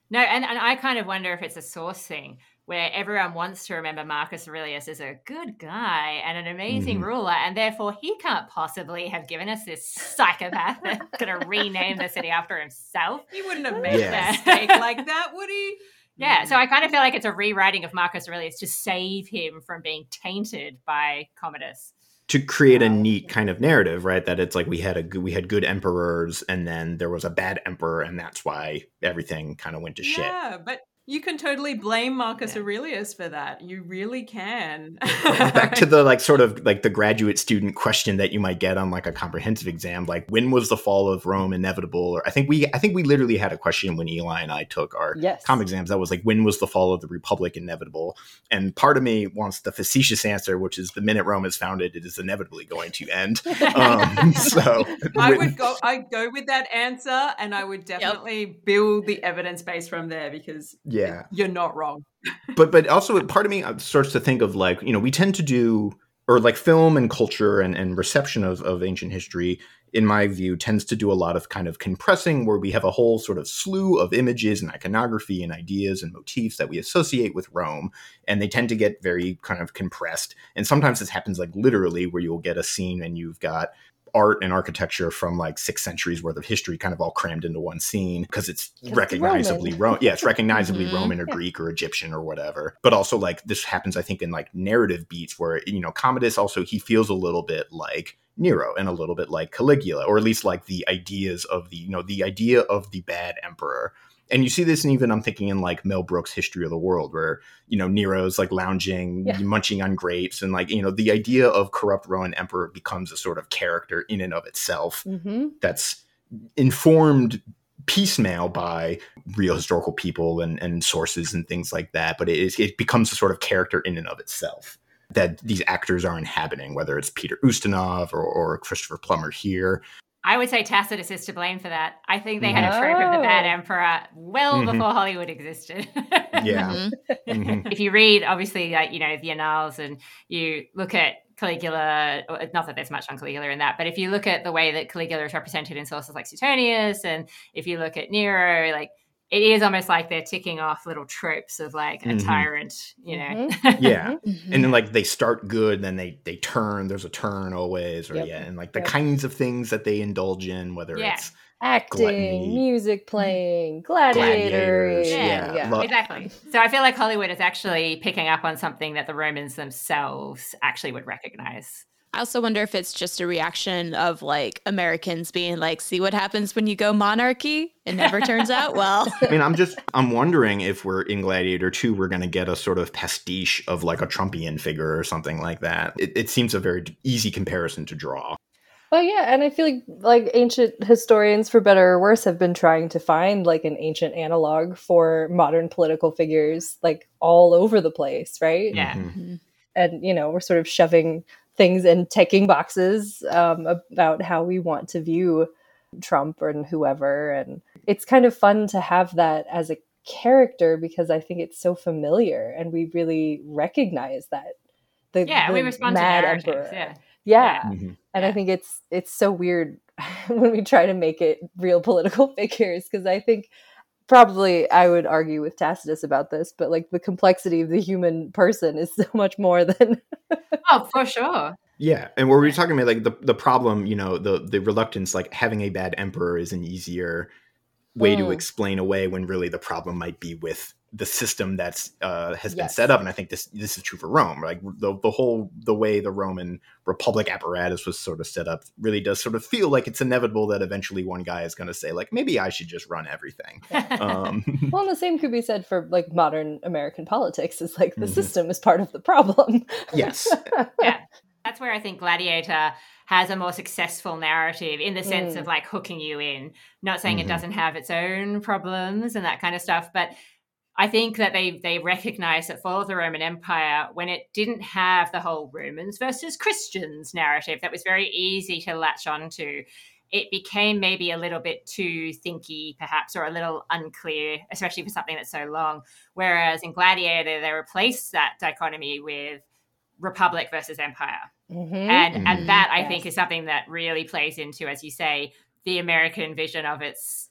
[SPEAKER 5] No, and, and I kind of wonder if it's a source thing where everyone wants to remember Marcus Aurelius as a good guy and an amazing
[SPEAKER 1] Mhm.
[SPEAKER 5] ruler, and therefore he can't possibly have given us this psychopath that's going to rename the city after himself.
[SPEAKER 4] He wouldn't have made
[SPEAKER 1] Yeah.
[SPEAKER 4] a mistake like that, would he?
[SPEAKER 5] Yeah, so I kind of feel like it's a rewriting of Marcus Aurelius to save him from being tainted by Commodus.
[SPEAKER 1] To create a neat kind of narrative, right? That it's like we had a good, we had good emperors, and then there was a bad emperor, and that's why everything kind of went to shit.
[SPEAKER 4] Yeah, but you can totally blame Marcus
[SPEAKER 5] Yeah.
[SPEAKER 4] Aurelius for that. You really can.
[SPEAKER 1] Back to the like sort of like the graduate student question that you might get on like a comprehensive exam, like when was the fall of Rome inevitable? Or I think we I think we literally had a question when Eli and I took our
[SPEAKER 2] Yes.
[SPEAKER 1] comm exams that was like, when was the fall of the Republic inevitable? And part of me wants the facetious answer, which is the minute Rome is founded, it is inevitably going to end. Um, so
[SPEAKER 4] I
[SPEAKER 1] when-
[SPEAKER 4] would go I'd go with that answer, and I would definitely build the evidence base from there, because
[SPEAKER 1] yeah.
[SPEAKER 4] you're not wrong.
[SPEAKER 1] but but also part of me starts to think of like, you know, we tend to do, or like film and culture and, and reception of, of ancient history, in my view, tends to do a lot of kind of compressing, where we have a whole sort of slew of images and iconography and ideas and motifs that we associate with Rome, and they tend to get very kind of compressed. And sometimes this happens like literally, where you'll get a scene and you've got art and architecture from like six centuries worth of history kind of all crammed into one scene, because it's
[SPEAKER 2] 'Cause it's
[SPEAKER 1] recognizably
[SPEAKER 2] Roman.
[SPEAKER 1] Ro- yeah, it's recognizably
[SPEAKER 3] Mhm.
[SPEAKER 1] Roman or
[SPEAKER 2] Yeah.
[SPEAKER 1] Greek or Egyptian or whatever. But also like this happens, I think, in like narrative beats where, you know, Commodus also, he feels a little bit like Nero and a little bit like Caligula, or at least like the ideas of the, you know, the idea of the bad emperor. And you see this, and even I'm thinking in like Mel Brooks' History of the World, where, you know, Nero's like lounging,
[SPEAKER 2] Yeah.
[SPEAKER 1] munching on grapes, and like, you know, the idea of corrupt Roman emperor becomes a sort of character in and of itself
[SPEAKER 2] Mm-hmm.
[SPEAKER 1] that's informed piecemeal by real historical people and, and sources and things like that. But it, is, it becomes a sort of character in and of itself that these actors are inhabiting, whether it's Peter Ustinov or, or Christopher Plummer here.
[SPEAKER 5] I would say Tacitus is to blame for that. I think they had a trope of the bad
[SPEAKER 2] Oh.
[SPEAKER 5] emperor well
[SPEAKER 1] Mhm.
[SPEAKER 5] before Hollywood existed.
[SPEAKER 1] Yeah.
[SPEAKER 3] Mhm.
[SPEAKER 1] Mhm.
[SPEAKER 5] If you read, obviously, like, you know, the Annals, and you look at Caligula, or not that there's much on Caligula in that, but if you look at the way that Caligula is represented in sources like Suetonius, and if you look at Nero, like, it is almost like they're ticking off little tropes of like a
[SPEAKER 1] Mhm.
[SPEAKER 5] tyrant, you know.
[SPEAKER 1] Yeah.
[SPEAKER 3] Mhm.
[SPEAKER 1] And then like they start good, then they they turn. There's a turn always, or
[SPEAKER 2] Yep.
[SPEAKER 1] yeah, and like the
[SPEAKER 2] Yep.
[SPEAKER 1] kinds of things that they indulge in, whether
[SPEAKER 5] Yeah.
[SPEAKER 1] it's
[SPEAKER 2] Acting,
[SPEAKER 1] Gluttony.
[SPEAKER 2] music playing, gladiators.
[SPEAKER 1] Gladiators,
[SPEAKER 5] Yeah.
[SPEAKER 1] yeah. Lo-
[SPEAKER 5] Exactly. So I feel like Hollywood is actually picking up on something that the Romans themselves actually would recognize.
[SPEAKER 3] I also wonder if it's just a reaction of like Americans being like, see what happens when you go monarchy? It never turns out well.
[SPEAKER 1] I mean, I'm just, I'm wondering if we're in Gladiator two, we're going to get a sort of pastiche of like a Trumpian figure or something like that. It, it seems a very easy comparison to draw.
[SPEAKER 2] Well, yeah, and I feel like like ancient historians, for better or worse, have been trying to find like an ancient analog for modern political figures, like all over the place, right?
[SPEAKER 5] Yeah.
[SPEAKER 1] Mhm.
[SPEAKER 3] Mhm.
[SPEAKER 2] And you know, we're sort of shoving things and ticking boxes um, about how we want to view Trump or whoever, and it's kind of fun to have that as a character because I think it's so familiar and we really recognize that the,
[SPEAKER 5] Yeah,
[SPEAKER 2] the
[SPEAKER 5] we respond to
[SPEAKER 2] mad
[SPEAKER 5] narratives.
[SPEAKER 2] emperor.
[SPEAKER 5] Yeah.
[SPEAKER 2] Yeah.
[SPEAKER 1] Mhm.
[SPEAKER 2] And
[SPEAKER 5] Yeah.
[SPEAKER 2] I think it's it's so weird when we try to make it real political figures, because I think probably I would argue with Tacitus about this, but like the complexity of the human person is so much more than
[SPEAKER 5] Oh, for sure.
[SPEAKER 1] Yeah, and where we were talking about like the, the problem, you know, the the reluctance, like having a bad emperor is an easier way to
[SPEAKER 2] Mm.
[SPEAKER 1] explain away when really the problem might be with the system that's uh, has been
[SPEAKER 2] Yes.
[SPEAKER 1] set up. And I think this this is true for Rome. Like the the whole the way the Roman Republic apparatus was sort of set up really does sort of feel like it's inevitable that eventually one guy is going to say like, maybe I should just run everything. Um,
[SPEAKER 2] well, and the same could be said for like modern American politics. Is like the
[SPEAKER 1] Mhm.
[SPEAKER 2] system is part of the problem.
[SPEAKER 1] yes,
[SPEAKER 5] Yeah. That's where I think Gladiator has a more successful narrative in the sense
[SPEAKER 2] Mm.
[SPEAKER 5] of like hooking you in. Not saying
[SPEAKER 1] Mhm.
[SPEAKER 5] it doesn't have its own problems and that kind of stuff, but I think that they they recognize that Fall of the Roman Empire, when it didn't have the whole Romans versus Christians narrative that was very easy to latch onto, it became maybe a little bit too thinky, perhaps, or a little unclear, especially for something that's so long. Whereas in Gladiator, they replaced that dichotomy with Republic versus Empire.
[SPEAKER 2] Mhm.
[SPEAKER 5] And
[SPEAKER 1] Mhm.
[SPEAKER 5] and that I think
[SPEAKER 2] Yes.
[SPEAKER 5] is something that really plays into, as you say, the American vision of its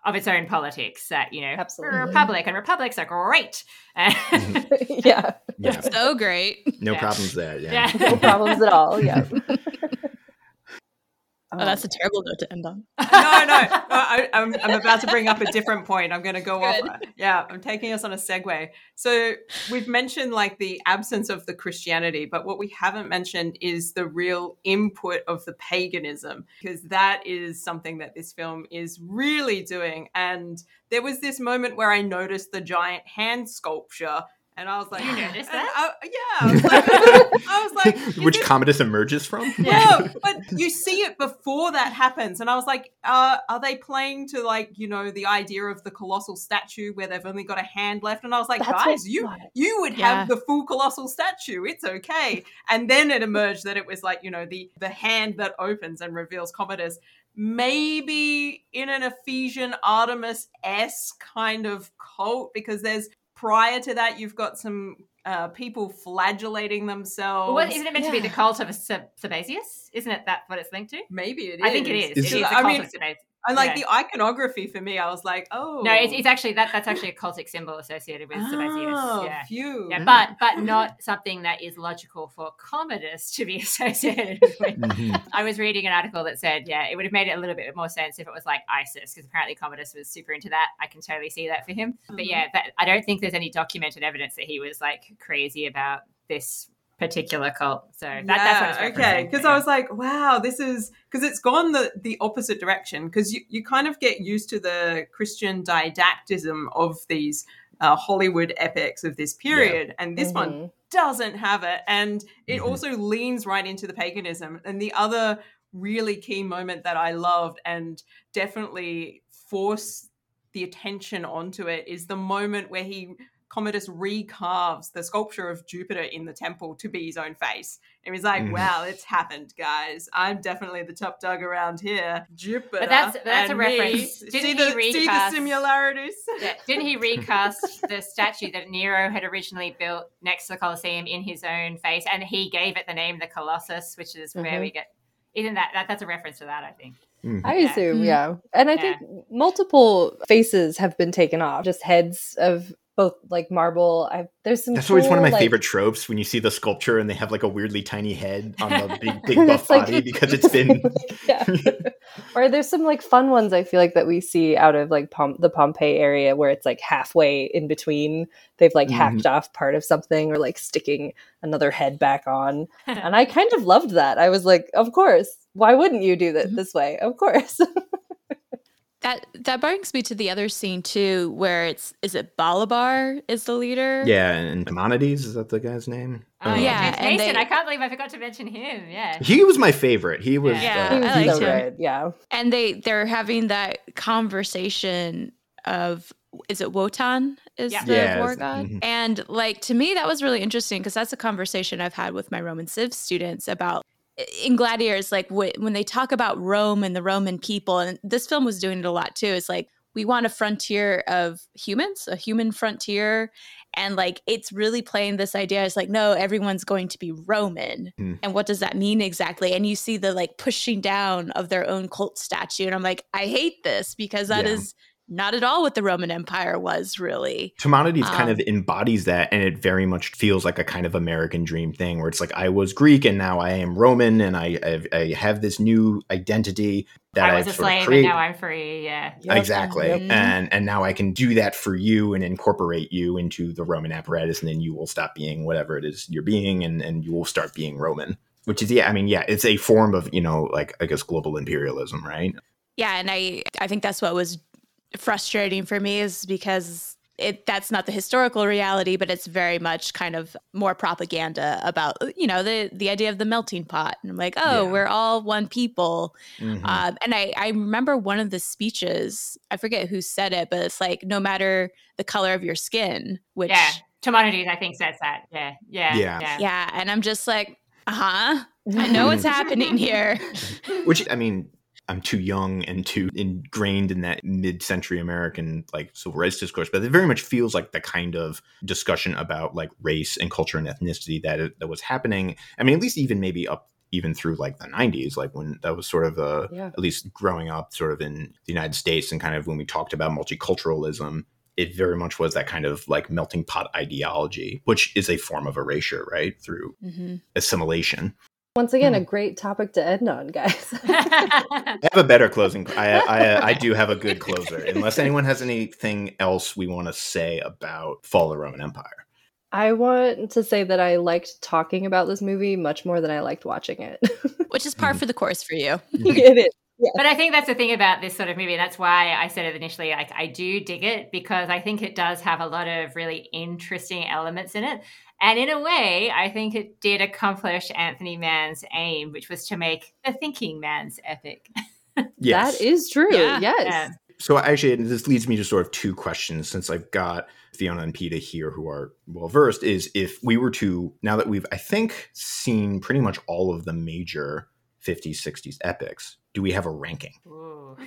[SPEAKER 5] of its own politics. That you know,
[SPEAKER 2] Absolutely.
[SPEAKER 5] we're a republic and republics are great.
[SPEAKER 2] yeah.
[SPEAKER 1] Yeah.
[SPEAKER 3] So great.
[SPEAKER 1] No
[SPEAKER 5] Yeah.
[SPEAKER 1] problems there. Yeah.
[SPEAKER 5] Yeah.
[SPEAKER 2] No problems at all. Yeah.
[SPEAKER 3] Oh, that's a terrible note to end on.
[SPEAKER 4] no, no. I, I'm, I'm about to bring up a different point. I'm going to go
[SPEAKER 3] Good.
[SPEAKER 4] off. Yeah, I'm taking us on a segue. So we've mentioned like the absence of the Christianity, but what we haven't mentioned is the real input of the paganism, because that is something that this film is really doing. And there was this moment where I noticed the giant hand sculpture. And I was like,
[SPEAKER 5] You noticed
[SPEAKER 4] and
[SPEAKER 5] that?
[SPEAKER 4] I- yeah. I was like, I was like is
[SPEAKER 1] Which
[SPEAKER 4] this-
[SPEAKER 1] Commodus emerges from?
[SPEAKER 4] yeah, but you see it before that happens. And I was like, uh, are they playing to like, you know, the idea of the colossal statue where they've only got a hand left? And I was like,
[SPEAKER 2] That's
[SPEAKER 4] guys,
[SPEAKER 2] what-
[SPEAKER 4] you
[SPEAKER 2] what?
[SPEAKER 4] you would
[SPEAKER 3] Yeah.
[SPEAKER 4] have the full colossal statue. It's okay. And then it emerged that it was like, you know, the the hand that opens and reveals Commodus. Maybe in an Ephesian Artemis-esque kind of cult, because there's prior to that, you've got some uh, people flagellating themselves.
[SPEAKER 5] Well, isn't it meant to be
[SPEAKER 2] Yeah.
[SPEAKER 5] the cult of Seb- Sebazius? Isn't it that what it's linked to?
[SPEAKER 4] Maybe it is.
[SPEAKER 5] I think it is.
[SPEAKER 1] Is
[SPEAKER 5] It
[SPEAKER 1] it-
[SPEAKER 5] is the
[SPEAKER 4] I
[SPEAKER 5] cult
[SPEAKER 4] mean,
[SPEAKER 5] of Sebazius.
[SPEAKER 4] and like
[SPEAKER 5] Yeah.
[SPEAKER 4] the iconography for me, I was like, oh.
[SPEAKER 5] No, it's, it's actually that that's actually a cultic symbol associated with Sebazius.
[SPEAKER 4] Oh,
[SPEAKER 5] Yeah.
[SPEAKER 4] phew.
[SPEAKER 5] Yeah, but but not something that is logical for Commodus to be associated with.
[SPEAKER 1] Mhm.
[SPEAKER 5] I was reading an article that said, yeah, it would have made it a little bit more sense if it was like ISIS, because apparently Commodus was super into that. I can totally see that for him. But yeah, that, I don't think there's any documented evidence that he was like crazy about this particular cult. So that, that's what it's
[SPEAKER 4] yeah,
[SPEAKER 5] referencing.
[SPEAKER 4] okay. Because I was like, wow, this is because it's gone the the opposite direction. Because you you kind of get used to the Christian didactism of these uh, Hollywood epics of this period, and this one
[SPEAKER 2] Mhm.
[SPEAKER 4] doesn't have it, and it
[SPEAKER 1] Mhm.
[SPEAKER 4] also leans right into the paganism. And the other really key moment that I loved and definitely forced the attention onto it is the moment where he Commodus recarves the sculpture of Jupiter in the temple to be his own face. And he's like,
[SPEAKER 1] Mhm.
[SPEAKER 4] wow, it's happened, guys. I'm definitely the top dog around here. Jupiter.
[SPEAKER 5] But that's- but that's a
[SPEAKER 4] and
[SPEAKER 5] reference.
[SPEAKER 4] me.
[SPEAKER 5] Didn't
[SPEAKER 4] See
[SPEAKER 5] he
[SPEAKER 4] the, see the
[SPEAKER 5] recast-
[SPEAKER 4] similarities?
[SPEAKER 5] Yeah. Didn't he recast the statue that Nero had originally built next to the Colosseum in his own face? And he gave it the name the Colossus, which is where
[SPEAKER 2] Mhm.
[SPEAKER 5] we get. Isn't that, that that's a reference to that? I think.
[SPEAKER 1] Mhm.
[SPEAKER 2] I
[SPEAKER 5] Yeah.
[SPEAKER 2] assume,
[SPEAKER 3] Mm.
[SPEAKER 2] yeah. And I
[SPEAKER 5] Yeah.
[SPEAKER 2] think multiple faces have been taken off, just heads of both like marble. I, there's some.
[SPEAKER 1] That's always one of
[SPEAKER 2] cool,
[SPEAKER 1] my
[SPEAKER 2] like-
[SPEAKER 1] favorite tropes when you see the sculpture and they have like a weirdly tiny head on the big, big
[SPEAKER 2] And
[SPEAKER 1] buff
[SPEAKER 2] it's like-
[SPEAKER 1] body because it's been.
[SPEAKER 2] yeah. Or there's some like fun ones I feel like that we see out of like Pom- the Pompeii area where it's like halfway in between. They've like
[SPEAKER 1] Mhm.
[SPEAKER 2] hacked off part of something or like sticking another head back on. And I kind of loved that. I was like, of course. Why wouldn't you do that
[SPEAKER 3] Mhm.
[SPEAKER 2] this way? Of course.
[SPEAKER 3] That that brings me to the other scene too, where it's is it Balabar is the leader?
[SPEAKER 1] Yeah, and Maimonides, is that the guy's name?
[SPEAKER 5] Oh,
[SPEAKER 1] Uh,
[SPEAKER 5] yeah.
[SPEAKER 3] Yeah,
[SPEAKER 5] James
[SPEAKER 3] and
[SPEAKER 5] Mason.
[SPEAKER 3] they-
[SPEAKER 5] I can't believe I forgot to mention him. Yeah.
[SPEAKER 1] He was my favorite. He was.
[SPEAKER 3] Yeah.
[SPEAKER 1] uh,
[SPEAKER 2] He was
[SPEAKER 3] I liked
[SPEAKER 2] so
[SPEAKER 3] him.
[SPEAKER 2] good. Yeah.
[SPEAKER 3] And they they're having that conversation of is it Wotan is
[SPEAKER 5] Yeah.
[SPEAKER 3] the
[SPEAKER 1] Yeah,
[SPEAKER 3] war
[SPEAKER 1] it's-
[SPEAKER 3] god?
[SPEAKER 1] mhm.
[SPEAKER 3] And like to me that was really interesting because that's a conversation I've had with my Roman Civ students about in Gladiators, like wh- when they talk about Rome and the Roman people, and this film was doing it a lot too. It's like we want a frontier of humans, a human frontier. And like it's really playing this idea. It's like, no, everyone's going to be Roman.
[SPEAKER 1] Hmm.
[SPEAKER 3] And what does that mean exactly? And you see the like pushing down of their own cult statue. And I'm like, I hate this because that
[SPEAKER 1] Yeah.
[SPEAKER 3] is not at all what the Roman Empire was really.
[SPEAKER 1] Maimonides kind
[SPEAKER 3] Um,
[SPEAKER 1] of embodies that, and it very much feels like a kind of American dream thing where it's like, I was Greek and now I am Roman and I I, I have this new identity that
[SPEAKER 5] I was
[SPEAKER 1] I've
[SPEAKER 5] a
[SPEAKER 1] sort of
[SPEAKER 5] slave and
[SPEAKER 1] created.
[SPEAKER 5] now I'm free. Yeah.
[SPEAKER 2] Yep.
[SPEAKER 1] Exactly.
[SPEAKER 2] Yep.
[SPEAKER 1] And and now I can do that for you and incorporate you into the Roman apparatus, and then you will stop being whatever it is you're being, and, and you will start being Roman. Which is, yeah, I mean, yeah, it's a form of, you know, like, I guess, global imperialism, right?
[SPEAKER 3] Yeah. And I, I think that's what was frustrating for me is because it that's not the historical reality, but it's very much kind of more propaganda about, you know, the, the idea of the melting pot. And I'm like, oh,
[SPEAKER 1] Yeah.
[SPEAKER 3] we're all one people.
[SPEAKER 1] Mhm.
[SPEAKER 3] Um, and I, I remember one of the speeches, I forget who said it, but it's like, no matter the color of your skin, which,
[SPEAKER 5] Yeah. Tomonides, I think, says that. Yeah. Yeah.
[SPEAKER 1] Yeah.
[SPEAKER 5] Yeah.
[SPEAKER 3] yeah. And I'm just like, uh-huh, I know what's happening here.
[SPEAKER 1] Which, I mean, I'm too young and too ingrained in that mid-century American like civil rights discourse, but it very much feels like the kind of discussion about like race and culture and ethnicity that that was happening. I mean, at least even maybe up even through like the nineties, like when that was sort of a,
[SPEAKER 2] Yeah.
[SPEAKER 1] at least growing up sort of in the United States, and kind of when we talked about multiculturalism, it very much was that kind of like melting pot ideology, which is a form of erasure, right? Through
[SPEAKER 3] Mm-hmm.
[SPEAKER 1] assimilation.
[SPEAKER 2] Once again, a great topic to end on, guys.
[SPEAKER 1] I have a better closing. I, I I do have a good closer, unless anyone has anything else we want to say about Fall of the Roman Empire.
[SPEAKER 2] I want to say that I liked talking about this movie much more than I liked watching it.
[SPEAKER 3] Which is par for the course for you.
[SPEAKER 2] It is. Yeah.
[SPEAKER 5] But I think that's the thing about this sort of movie. That's why I said it initially. Like, I do dig it because I think it does have a lot of really interesting elements in it. And in a way, I think it did accomplish Anthony Mann's aim, which was to make a thinking man's epic.
[SPEAKER 1] Yes.
[SPEAKER 2] That is true.
[SPEAKER 3] Yeah.
[SPEAKER 2] Yes.
[SPEAKER 5] Yeah.
[SPEAKER 1] So actually, this leads me to sort of two questions, since I've got Fiona and Peta here who are well versed, is if we were to, now that we've, I think, seen pretty much all of the major fifties, sixties epics, do we have a ranking?
[SPEAKER 5] Ooh.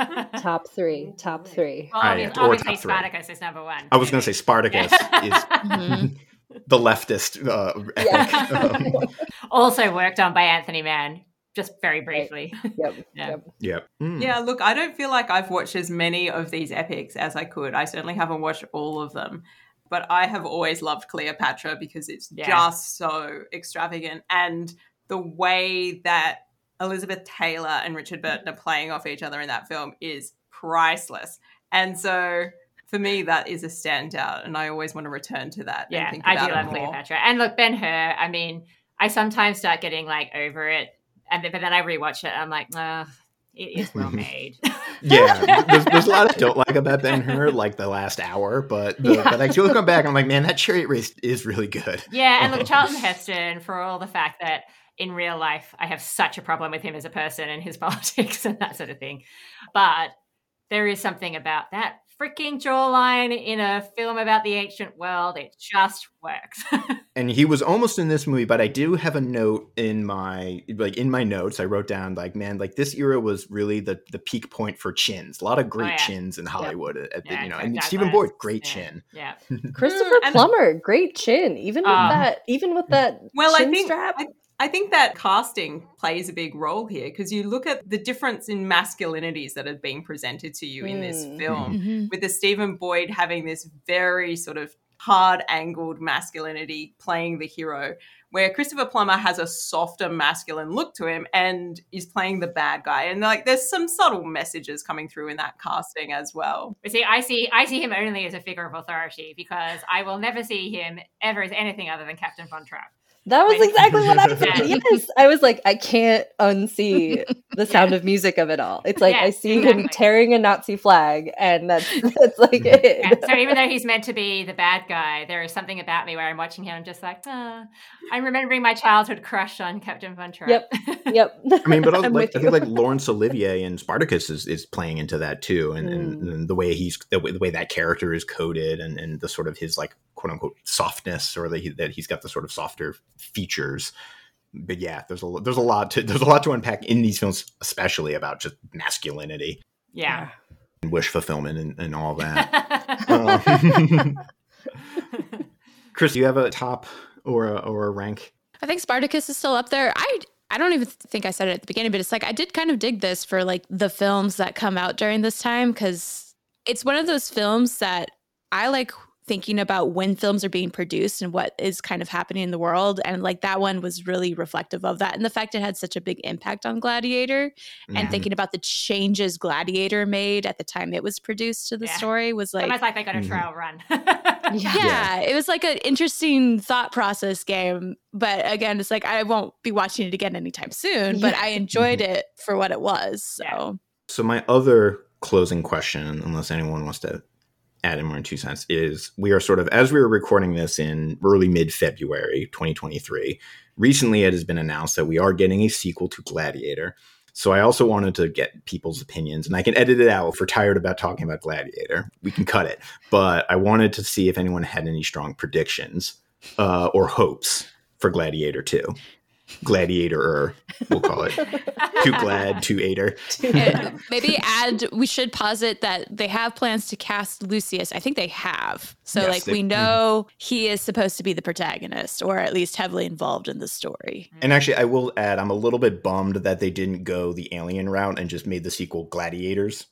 [SPEAKER 2] Top three. Top three.
[SPEAKER 5] Well,
[SPEAKER 1] I-
[SPEAKER 5] obviously,
[SPEAKER 1] or
[SPEAKER 5] obviously
[SPEAKER 1] top three.
[SPEAKER 5] Spartacus is number one.
[SPEAKER 1] I was going to say Spartacus is
[SPEAKER 3] Mhm.
[SPEAKER 1] the leftist uh,
[SPEAKER 2] Yeah.
[SPEAKER 1] epic. Um,
[SPEAKER 5] Also worked on by Anthony Mann, just very briefly.
[SPEAKER 2] Yep.
[SPEAKER 5] Yeah.
[SPEAKER 2] Yep.
[SPEAKER 1] yeah. Mm.
[SPEAKER 4] Yeah, look, I don't feel like I've watched as many of these epics as I could. I certainly haven't watched all of them, but I have always loved Cleopatra because it's
[SPEAKER 5] Yeah.
[SPEAKER 4] just so extravagant. And the way that Elizabeth Taylor and Richard Burton are playing off each other in that film is priceless. And so for me, that is a standout, and I always want to return to that.
[SPEAKER 5] Yeah,
[SPEAKER 4] and think
[SPEAKER 5] I
[SPEAKER 4] about
[SPEAKER 5] do
[SPEAKER 4] it
[SPEAKER 5] love
[SPEAKER 4] more.
[SPEAKER 5] Cleopatra. And look, Ben-Hur, I mean, I sometimes start getting like over it, and then, but then I rewatch it, and I'm like, ah, it is well made.
[SPEAKER 1] Yeah, there's, there's a lot I don't like about Ben-Hur, like the last hour, but the,
[SPEAKER 5] Yeah.
[SPEAKER 1] but I still come back and I'm like, man, that chariot race is really good.
[SPEAKER 5] Yeah, and look, Charlton Heston, for all the fact that in real life I have such a problem with him as a person and his politics and that sort of thing, but there is something about that freaking jawline in a film about the ancient world. It just works.
[SPEAKER 1] And he was almost in this movie, but I do have a note in my like in my notes. I wrote down like, man, like this era was really the the peak point for chins. A lot of great
[SPEAKER 5] Oh, yeah.
[SPEAKER 1] chins in Hollywood, at, at the,
[SPEAKER 5] Yeah,
[SPEAKER 1] you know,
[SPEAKER 5] Kirk
[SPEAKER 1] and
[SPEAKER 5] Douglas.
[SPEAKER 1] Stephen Boyd, great
[SPEAKER 5] Yeah.
[SPEAKER 1] chin.
[SPEAKER 5] Yeah.
[SPEAKER 2] Christopher
[SPEAKER 4] and-
[SPEAKER 2] Plummer, great chin. Even with
[SPEAKER 5] Um,
[SPEAKER 2] that, even with that
[SPEAKER 4] Well, I
[SPEAKER 2] chin
[SPEAKER 4] think
[SPEAKER 2] strap.
[SPEAKER 4] I, I think that casting plays a big role here, because you look at the difference in masculinities that are being presented to you in this
[SPEAKER 2] Mm.
[SPEAKER 4] film,
[SPEAKER 3] Mm-hmm.
[SPEAKER 4] with the Stephen Boyd having this very sort of hard angled masculinity playing the hero, where Christopher Plummer has a softer masculine look to him and is playing the bad guy. And like there's some subtle messages coming through in that casting as well.
[SPEAKER 5] But see, I see I see him only as a figure of authority, because I will never see him ever as anything other than Captain Von Trapp.
[SPEAKER 2] That was
[SPEAKER 5] Like-
[SPEAKER 2] exactly what I was
[SPEAKER 5] Yeah.
[SPEAKER 2] thinking. Yes. I was like, I can't unsee the sound of music of it all. It's like
[SPEAKER 5] Yeah,
[SPEAKER 2] I see him
[SPEAKER 5] exactly.
[SPEAKER 2] tearing a Nazi flag, and that's that's like it.
[SPEAKER 5] Yeah, so even though he's meant to be the bad guy, there is something about me where I'm watching him, I'm just like, ah, I'm remembering my childhood crush on Captain Von Trapp.
[SPEAKER 2] Yep. Yep.
[SPEAKER 1] I mean, but also,
[SPEAKER 2] I'm
[SPEAKER 1] like,
[SPEAKER 2] with
[SPEAKER 1] I
[SPEAKER 2] you.
[SPEAKER 1] think like Laurence Olivier in Spartacus is, is playing into that too, and, and,
[SPEAKER 2] Mm.
[SPEAKER 1] and the way he's the way, the way that character is coded, and, and the sort of his like quote unquote softness, or that he, that he's got the sort of softer features. But yeah, there's a there's a lot to there's a lot to unpack in these films, especially about just masculinity
[SPEAKER 5] Yeah.
[SPEAKER 1] and wish fulfillment and, and all that. Um, Chris, do you have a top or a, or a rank?
[SPEAKER 3] I think Spartacus is still up there. I I don't even think I said it at the beginning, but it's like I did kind of dig this for like the films that come out during this time, because it's one of those films that I like thinking about when films are being produced and what is kind of happening in the world. And like that one was really reflective of that. And the fact it had such a big impact on Gladiator, and
[SPEAKER 1] Mhm.
[SPEAKER 3] thinking about the changes Gladiator made at the time it was produced to the
[SPEAKER 5] Yeah.
[SPEAKER 3] story was like,
[SPEAKER 5] Almost like they got a
[SPEAKER 1] Mhm.
[SPEAKER 5] trial run.
[SPEAKER 2] Yeah.
[SPEAKER 3] yeah, it was like an interesting thought process game. But again, it's like I won't be watching it again anytime soon, but
[SPEAKER 2] Yeah.
[SPEAKER 3] I enjoyed it for what it was. So
[SPEAKER 5] Yeah.
[SPEAKER 1] So my other closing question, unless anyone wants to add in more two cents, is we are sort of, as we were recording this in early mid-February twenty twenty-three, recently it has been announced that we are getting a sequel to Gladiator. So I also wanted to get people's opinions, and I can edit it out if we're tired about talking about Gladiator. We can cut it. But I wanted to see if anyone had any strong predictions uh, or hopes for Gladiator two. gladiator, we'll call it. Too glad, too ater.
[SPEAKER 3] And maybe add, we should posit that they have plans to cast Lucius. I think they have. So
[SPEAKER 1] Yes,
[SPEAKER 3] like
[SPEAKER 1] they-
[SPEAKER 3] we know he is supposed to be the protagonist, or at least heavily involved in the story.
[SPEAKER 1] And actually, I will add, I'm a little bit bummed that they didn't go the Alien route and just made the sequel Gladiators,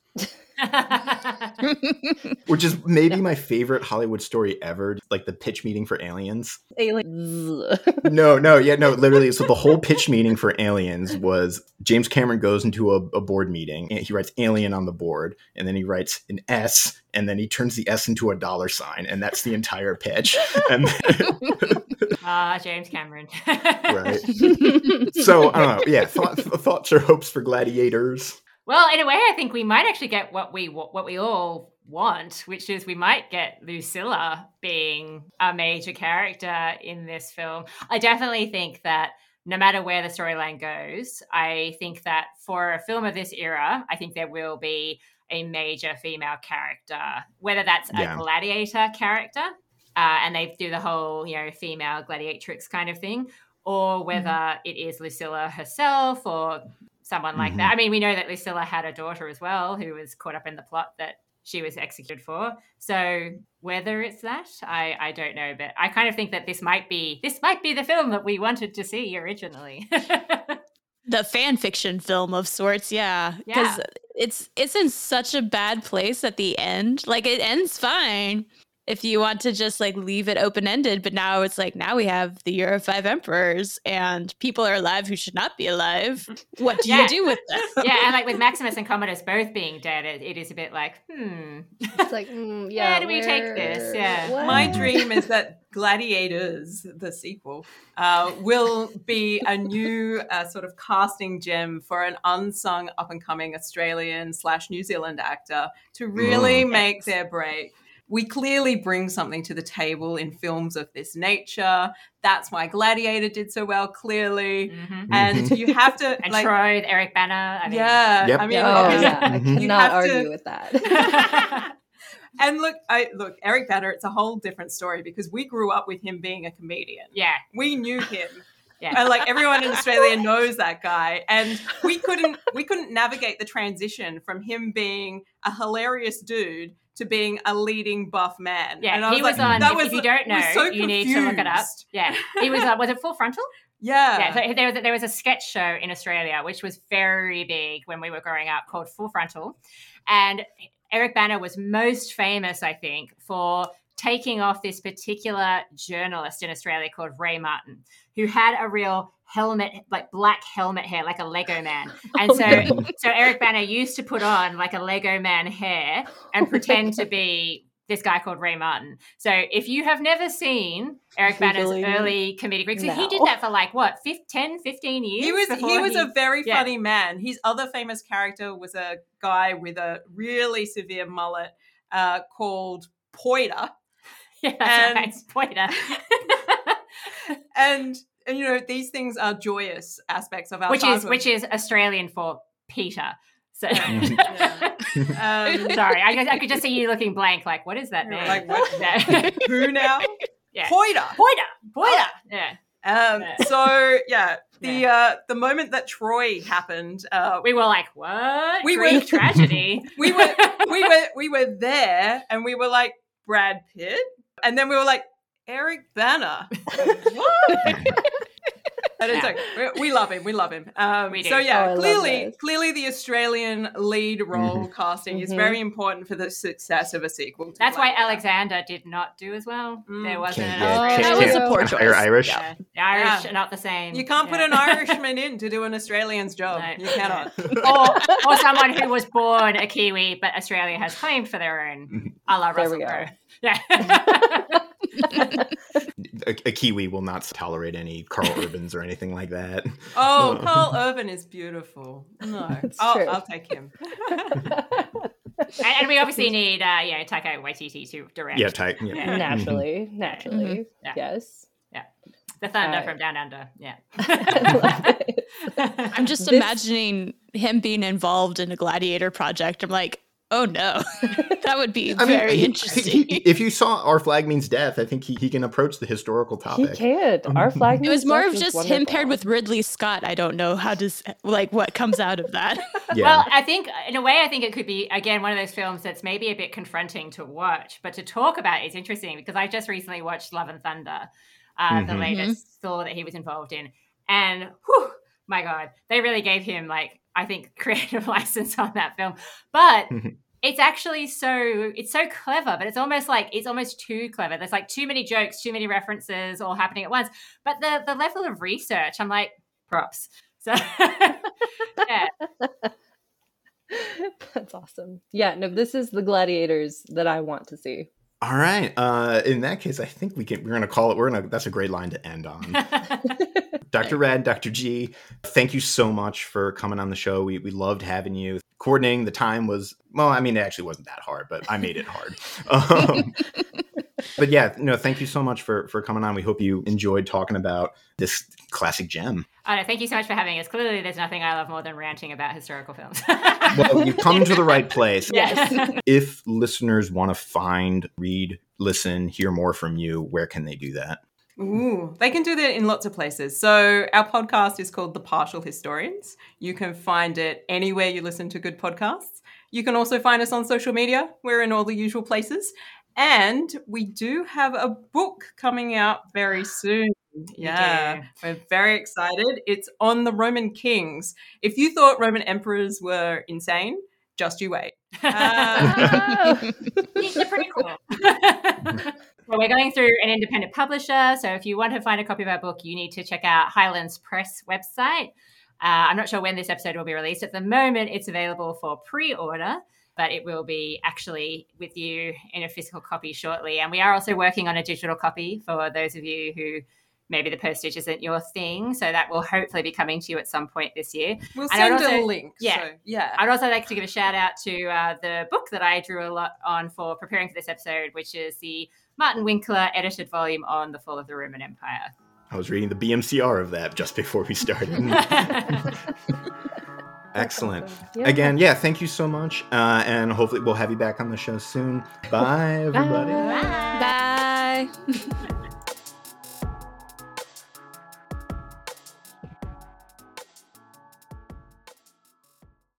[SPEAKER 1] which is maybe my favorite Hollywood story ever, like the pitch meeting for Aliens.
[SPEAKER 2] Aliens.
[SPEAKER 1] No, no, yeah, no, literally. So the whole pitch meeting for Aliens was James Cameron goes into a, a board meeting and he writes alien on the board, and then he writes an S, and then he turns the S into a dollar sign, and that's the entire pitch. And then,
[SPEAKER 5] Ah, James Cameron.
[SPEAKER 1] right. So I don't know. Yeah, thought, thoughts or hopes for Gladiators.
[SPEAKER 5] Well, in a way, I think we might actually get what we what we all want, which is we might get Lucilla being a major character in this film. I definitely think that no matter where the storyline goes, I think that for a film of this era, I think there will be a major female character, whether that's a
[SPEAKER 1] Yeah.
[SPEAKER 5] gladiator character, uh, and they do the whole, you know, female gladiatrix kind of thing, or whether mm-hmm. it is Lucilla herself or someone like mm-hmm. that. I mean, we know that Lucilla had a daughter as well who was caught up in the plot that she was executed for. So whether it's that, I, I don't know. But I kind of think that this might be this might be the film that we wanted to see originally.
[SPEAKER 3] The fan fiction film of sorts, yeah. Because
[SPEAKER 5] Yeah.
[SPEAKER 3] it's it's in such a bad place at the end. Like, it ends fine if you want to just like leave it open-ended, but now it's like, now we have the Year of Five Emperors and people are alive who should not be alive. What do
[SPEAKER 5] Yeah.
[SPEAKER 3] you do with them?
[SPEAKER 5] Yeah, and like with Maximus and Commodus both being dead, it, it is a bit like, hmm.
[SPEAKER 2] It's like, mm, yeah.
[SPEAKER 5] Where do we take this? Yeah.
[SPEAKER 2] what?
[SPEAKER 4] My dream is that Gladiators, the sequel, uh, will be a new uh, sort of casting gem for an unsung up-and-coming Australian slash New Zealand actor to really
[SPEAKER 1] Mm.
[SPEAKER 4] make their break. We clearly bring something to the table in films of this nature. That's why Gladiator did so well, clearly.
[SPEAKER 5] Mm-hmm.
[SPEAKER 4] And you have to,
[SPEAKER 5] And
[SPEAKER 4] like,
[SPEAKER 5] Troy, Eric Banner. I mean,
[SPEAKER 4] yeah,
[SPEAKER 1] Yep.
[SPEAKER 4] I mean,
[SPEAKER 2] Oh, yeah. I
[SPEAKER 1] Mhm.
[SPEAKER 4] you
[SPEAKER 2] cannot
[SPEAKER 4] have
[SPEAKER 2] argue
[SPEAKER 4] to-
[SPEAKER 2] with that.
[SPEAKER 4] And look, I look, Eric Banner, it's a whole different story because we grew up with him being a comedian.
[SPEAKER 5] yeah.
[SPEAKER 4] We knew him.
[SPEAKER 5] Yeah.
[SPEAKER 4] And like everyone in Australia knows that guy. And we couldn't we couldn't navigate the transition from him being a hilarious dude to being a leading buff man.
[SPEAKER 5] Yeah,
[SPEAKER 4] and I
[SPEAKER 5] he was
[SPEAKER 4] like,
[SPEAKER 5] on,
[SPEAKER 4] that
[SPEAKER 5] if,
[SPEAKER 4] was,
[SPEAKER 5] if you don't know,
[SPEAKER 4] was so
[SPEAKER 5] you need to look it up.
[SPEAKER 4] confused.
[SPEAKER 5] Yeah. He was, uh, was it Full Frontal?
[SPEAKER 4] Yeah.
[SPEAKER 5] Yeah, so there was, a, there was a sketch show in Australia, which was very big when we were growing up, called Full Frontal. And Eric Banner was most famous, I think, for taking off this particular journalist in Australia called Ray Martin, who had a real helmet, like black helmet hair, like a Lego man. And so,
[SPEAKER 2] Oh,
[SPEAKER 5] so Eric Banner used to put on like a Lego man hair and pretend to be this guy called Ray Martin. So if you have never seen Eric Banner's
[SPEAKER 2] Googling
[SPEAKER 5] early comedic rigs, so he
[SPEAKER 2] now.
[SPEAKER 5] did that for like what, ten, fifteen years?
[SPEAKER 4] He was
[SPEAKER 5] before
[SPEAKER 4] he was a very
[SPEAKER 5] yeah.
[SPEAKER 4] funny man. His other famous character was a guy with a really severe mullet uh, called Poiter.
[SPEAKER 5] Yeah, that's
[SPEAKER 4] and-
[SPEAKER 5] right. Pointer.
[SPEAKER 4] And, and you know, these things are joyous aspects of our
[SPEAKER 5] which is
[SPEAKER 4] childhood.
[SPEAKER 5] which is Australian for Peter. So
[SPEAKER 4] Yeah. Um,
[SPEAKER 5] sorry, I, I could just see you looking blank, like, what is that name?
[SPEAKER 4] Like, what?
[SPEAKER 5] Yeah.
[SPEAKER 4] Who now?
[SPEAKER 5] Yeah.
[SPEAKER 4] Poiter.
[SPEAKER 5] Pointer. Pointer. Yeah.
[SPEAKER 4] Um,
[SPEAKER 5] Yeah.
[SPEAKER 4] so yeah, the
[SPEAKER 5] Yeah.
[SPEAKER 4] uh, the moment that Troy happened, uh,
[SPEAKER 5] We were like, what?
[SPEAKER 4] We
[SPEAKER 5] Greek
[SPEAKER 4] were-
[SPEAKER 5] tragedy.
[SPEAKER 4] we were we were we were there, and we were like Brad Pitt, and then we were like Eric Banner. What? And it's
[SPEAKER 5] Yeah.
[SPEAKER 4] like we, we love him, we love him. Um,
[SPEAKER 5] We do.
[SPEAKER 4] so yeah,
[SPEAKER 2] Oh, I love
[SPEAKER 4] clearly,
[SPEAKER 2] this.
[SPEAKER 4] clearly the Australian lead role casting is
[SPEAKER 2] Mhm.
[SPEAKER 4] very important for the success of a sequel. to
[SPEAKER 5] That's why
[SPEAKER 4] Gladiator.
[SPEAKER 5] Alexander did not do as well.
[SPEAKER 4] Mm.
[SPEAKER 5] There wasn't
[SPEAKER 1] Can't
[SPEAKER 5] an
[SPEAKER 1] get-
[SPEAKER 2] Oh,
[SPEAKER 5] Australian.
[SPEAKER 3] That was a
[SPEAKER 2] Yeah.
[SPEAKER 3] poor
[SPEAKER 1] Or
[SPEAKER 3] choice.
[SPEAKER 1] Irish.
[SPEAKER 5] Yeah. The Irish
[SPEAKER 4] Yeah.
[SPEAKER 5] are not the same.
[SPEAKER 4] You can't put
[SPEAKER 5] Yeah.
[SPEAKER 4] an Irishman in to do an Australian's job.
[SPEAKER 5] No.
[SPEAKER 4] You cannot.
[SPEAKER 5] or, or someone who was born a Kiwi, but Australia has claimed for their own, a la
[SPEAKER 2] There
[SPEAKER 5] Russell
[SPEAKER 2] we go.
[SPEAKER 5] Crowe. Yeah.
[SPEAKER 1] A, a Kiwi will not tolerate any Carl Urbans or anything like that.
[SPEAKER 4] Oh,
[SPEAKER 1] Oh.
[SPEAKER 4] Carl Urban is beautiful. No,
[SPEAKER 2] It's
[SPEAKER 4] I'll,
[SPEAKER 2] true.
[SPEAKER 4] I'll take him.
[SPEAKER 5] and, and we obviously need, uh, you know, Taika Waititi to direct.
[SPEAKER 1] Yeah, type. Yeah.
[SPEAKER 5] Yeah.
[SPEAKER 2] Naturally, naturally,
[SPEAKER 5] Mm-hmm. Yeah.
[SPEAKER 2] yes.
[SPEAKER 5] The Thunder
[SPEAKER 2] Uh,
[SPEAKER 5] from Down Under. Yeah.
[SPEAKER 2] I love it.
[SPEAKER 3] I'm just
[SPEAKER 2] This-
[SPEAKER 3] imagining him being involved in a gladiator project. I'm like, Oh no, that would be
[SPEAKER 1] I mean,
[SPEAKER 3] very
[SPEAKER 1] he-
[SPEAKER 3] interesting.
[SPEAKER 1] he- he- if you saw Our Flag Means Death, I think he, he can approach the historical
[SPEAKER 2] He
[SPEAKER 1] topic.
[SPEAKER 2] can. Our flag.
[SPEAKER 3] It was
[SPEAKER 2] Means
[SPEAKER 3] more
[SPEAKER 2] Death
[SPEAKER 3] of
[SPEAKER 2] is
[SPEAKER 3] just
[SPEAKER 2] wonderful.
[SPEAKER 3] him paired with Ridley Scott. I don't know how does like what comes out of that.
[SPEAKER 1] Yeah.
[SPEAKER 5] Well, I think in a way, I think it could be again one of those films that's maybe a bit confronting to watch, but to talk about is interesting because I just recently watched Love and Thunder, uh,
[SPEAKER 1] Mhm.
[SPEAKER 5] the latest Thor that he was involved in, and whew, my God, they really gave him like I think creative license on that film, but. It's actually so it's so clever, but it's almost like it's almost too clever. There's like too many jokes, too many references all happening at once. But the the level of research, I'm like, props. So yeah.
[SPEAKER 2] That's awesome. Yeah, no, this is the gladiators that I want to see.
[SPEAKER 1] All right. Uh, in that case, I think we can. We're gonna call it. We're gonna. That's a great line to end on. Doctor Red, Doctor G, thank you so much for coming on the show. We we loved having you. Coordinating the time was well. I mean, it actually wasn't that hard, but I made it hard. Um, but yeah, no, thank you so much for for coming on. We hope you enjoyed talking about this classic gem.
[SPEAKER 5] Oh, no, thank you so much for having us. Clearly, there's nothing I love more than ranting about historical films.
[SPEAKER 1] Well, you come to the right place.
[SPEAKER 5] Yes.
[SPEAKER 1] If listeners want to find, read, listen, hear more from you, where can they do that?
[SPEAKER 4] Ooh, they can do that in lots of places. So our podcast is called The Partial Historians. You can find it anywhere you listen to good podcasts. You can also find us on social media. We're in all the usual places. And we do have a book coming out very soon. Yeah, we're very excited. It's on the Roman kings. If you thought Roman emperors were insane, just you wait. Uh,
[SPEAKER 5] They're pretty cool. Well, we're going through an independent publisher, so if you want to find a copy of our book, you need to check out Highlands Press website. Uh, I'm not sure when this episode will be released. At the moment, it's available for pre-order, but it will be actually with you in a physical copy shortly. And we are also working on a digital copy for those of you who maybe the postage isn't your thing. So that will hopefully be coming to you at some point this year.
[SPEAKER 4] we'll
[SPEAKER 5] And I'd
[SPEAKER 4] send
[SPEAKER 5] also-
[SPEAKER 4] a link.
[SPEAKER 5] yeah.
[SPEAKER 4] So, yeah.
[SPEAKER 5] I'd also like to give a shout out to uh, the book that I drew a lot on for preparing for this episode, which is the Martin Winkler edited volume on the fall of the Roman Empire.
[SPEAKER 1] I was reading the B M C R of that just before we started. Excellent.
[SPEAKER 2] Yeah.
[SPEAKER 1] Again, yeah, thank you so much. Uh, and hopefully we'll have you back on the show soon. Bye, everybody.
[SPEAKER 3] Bye.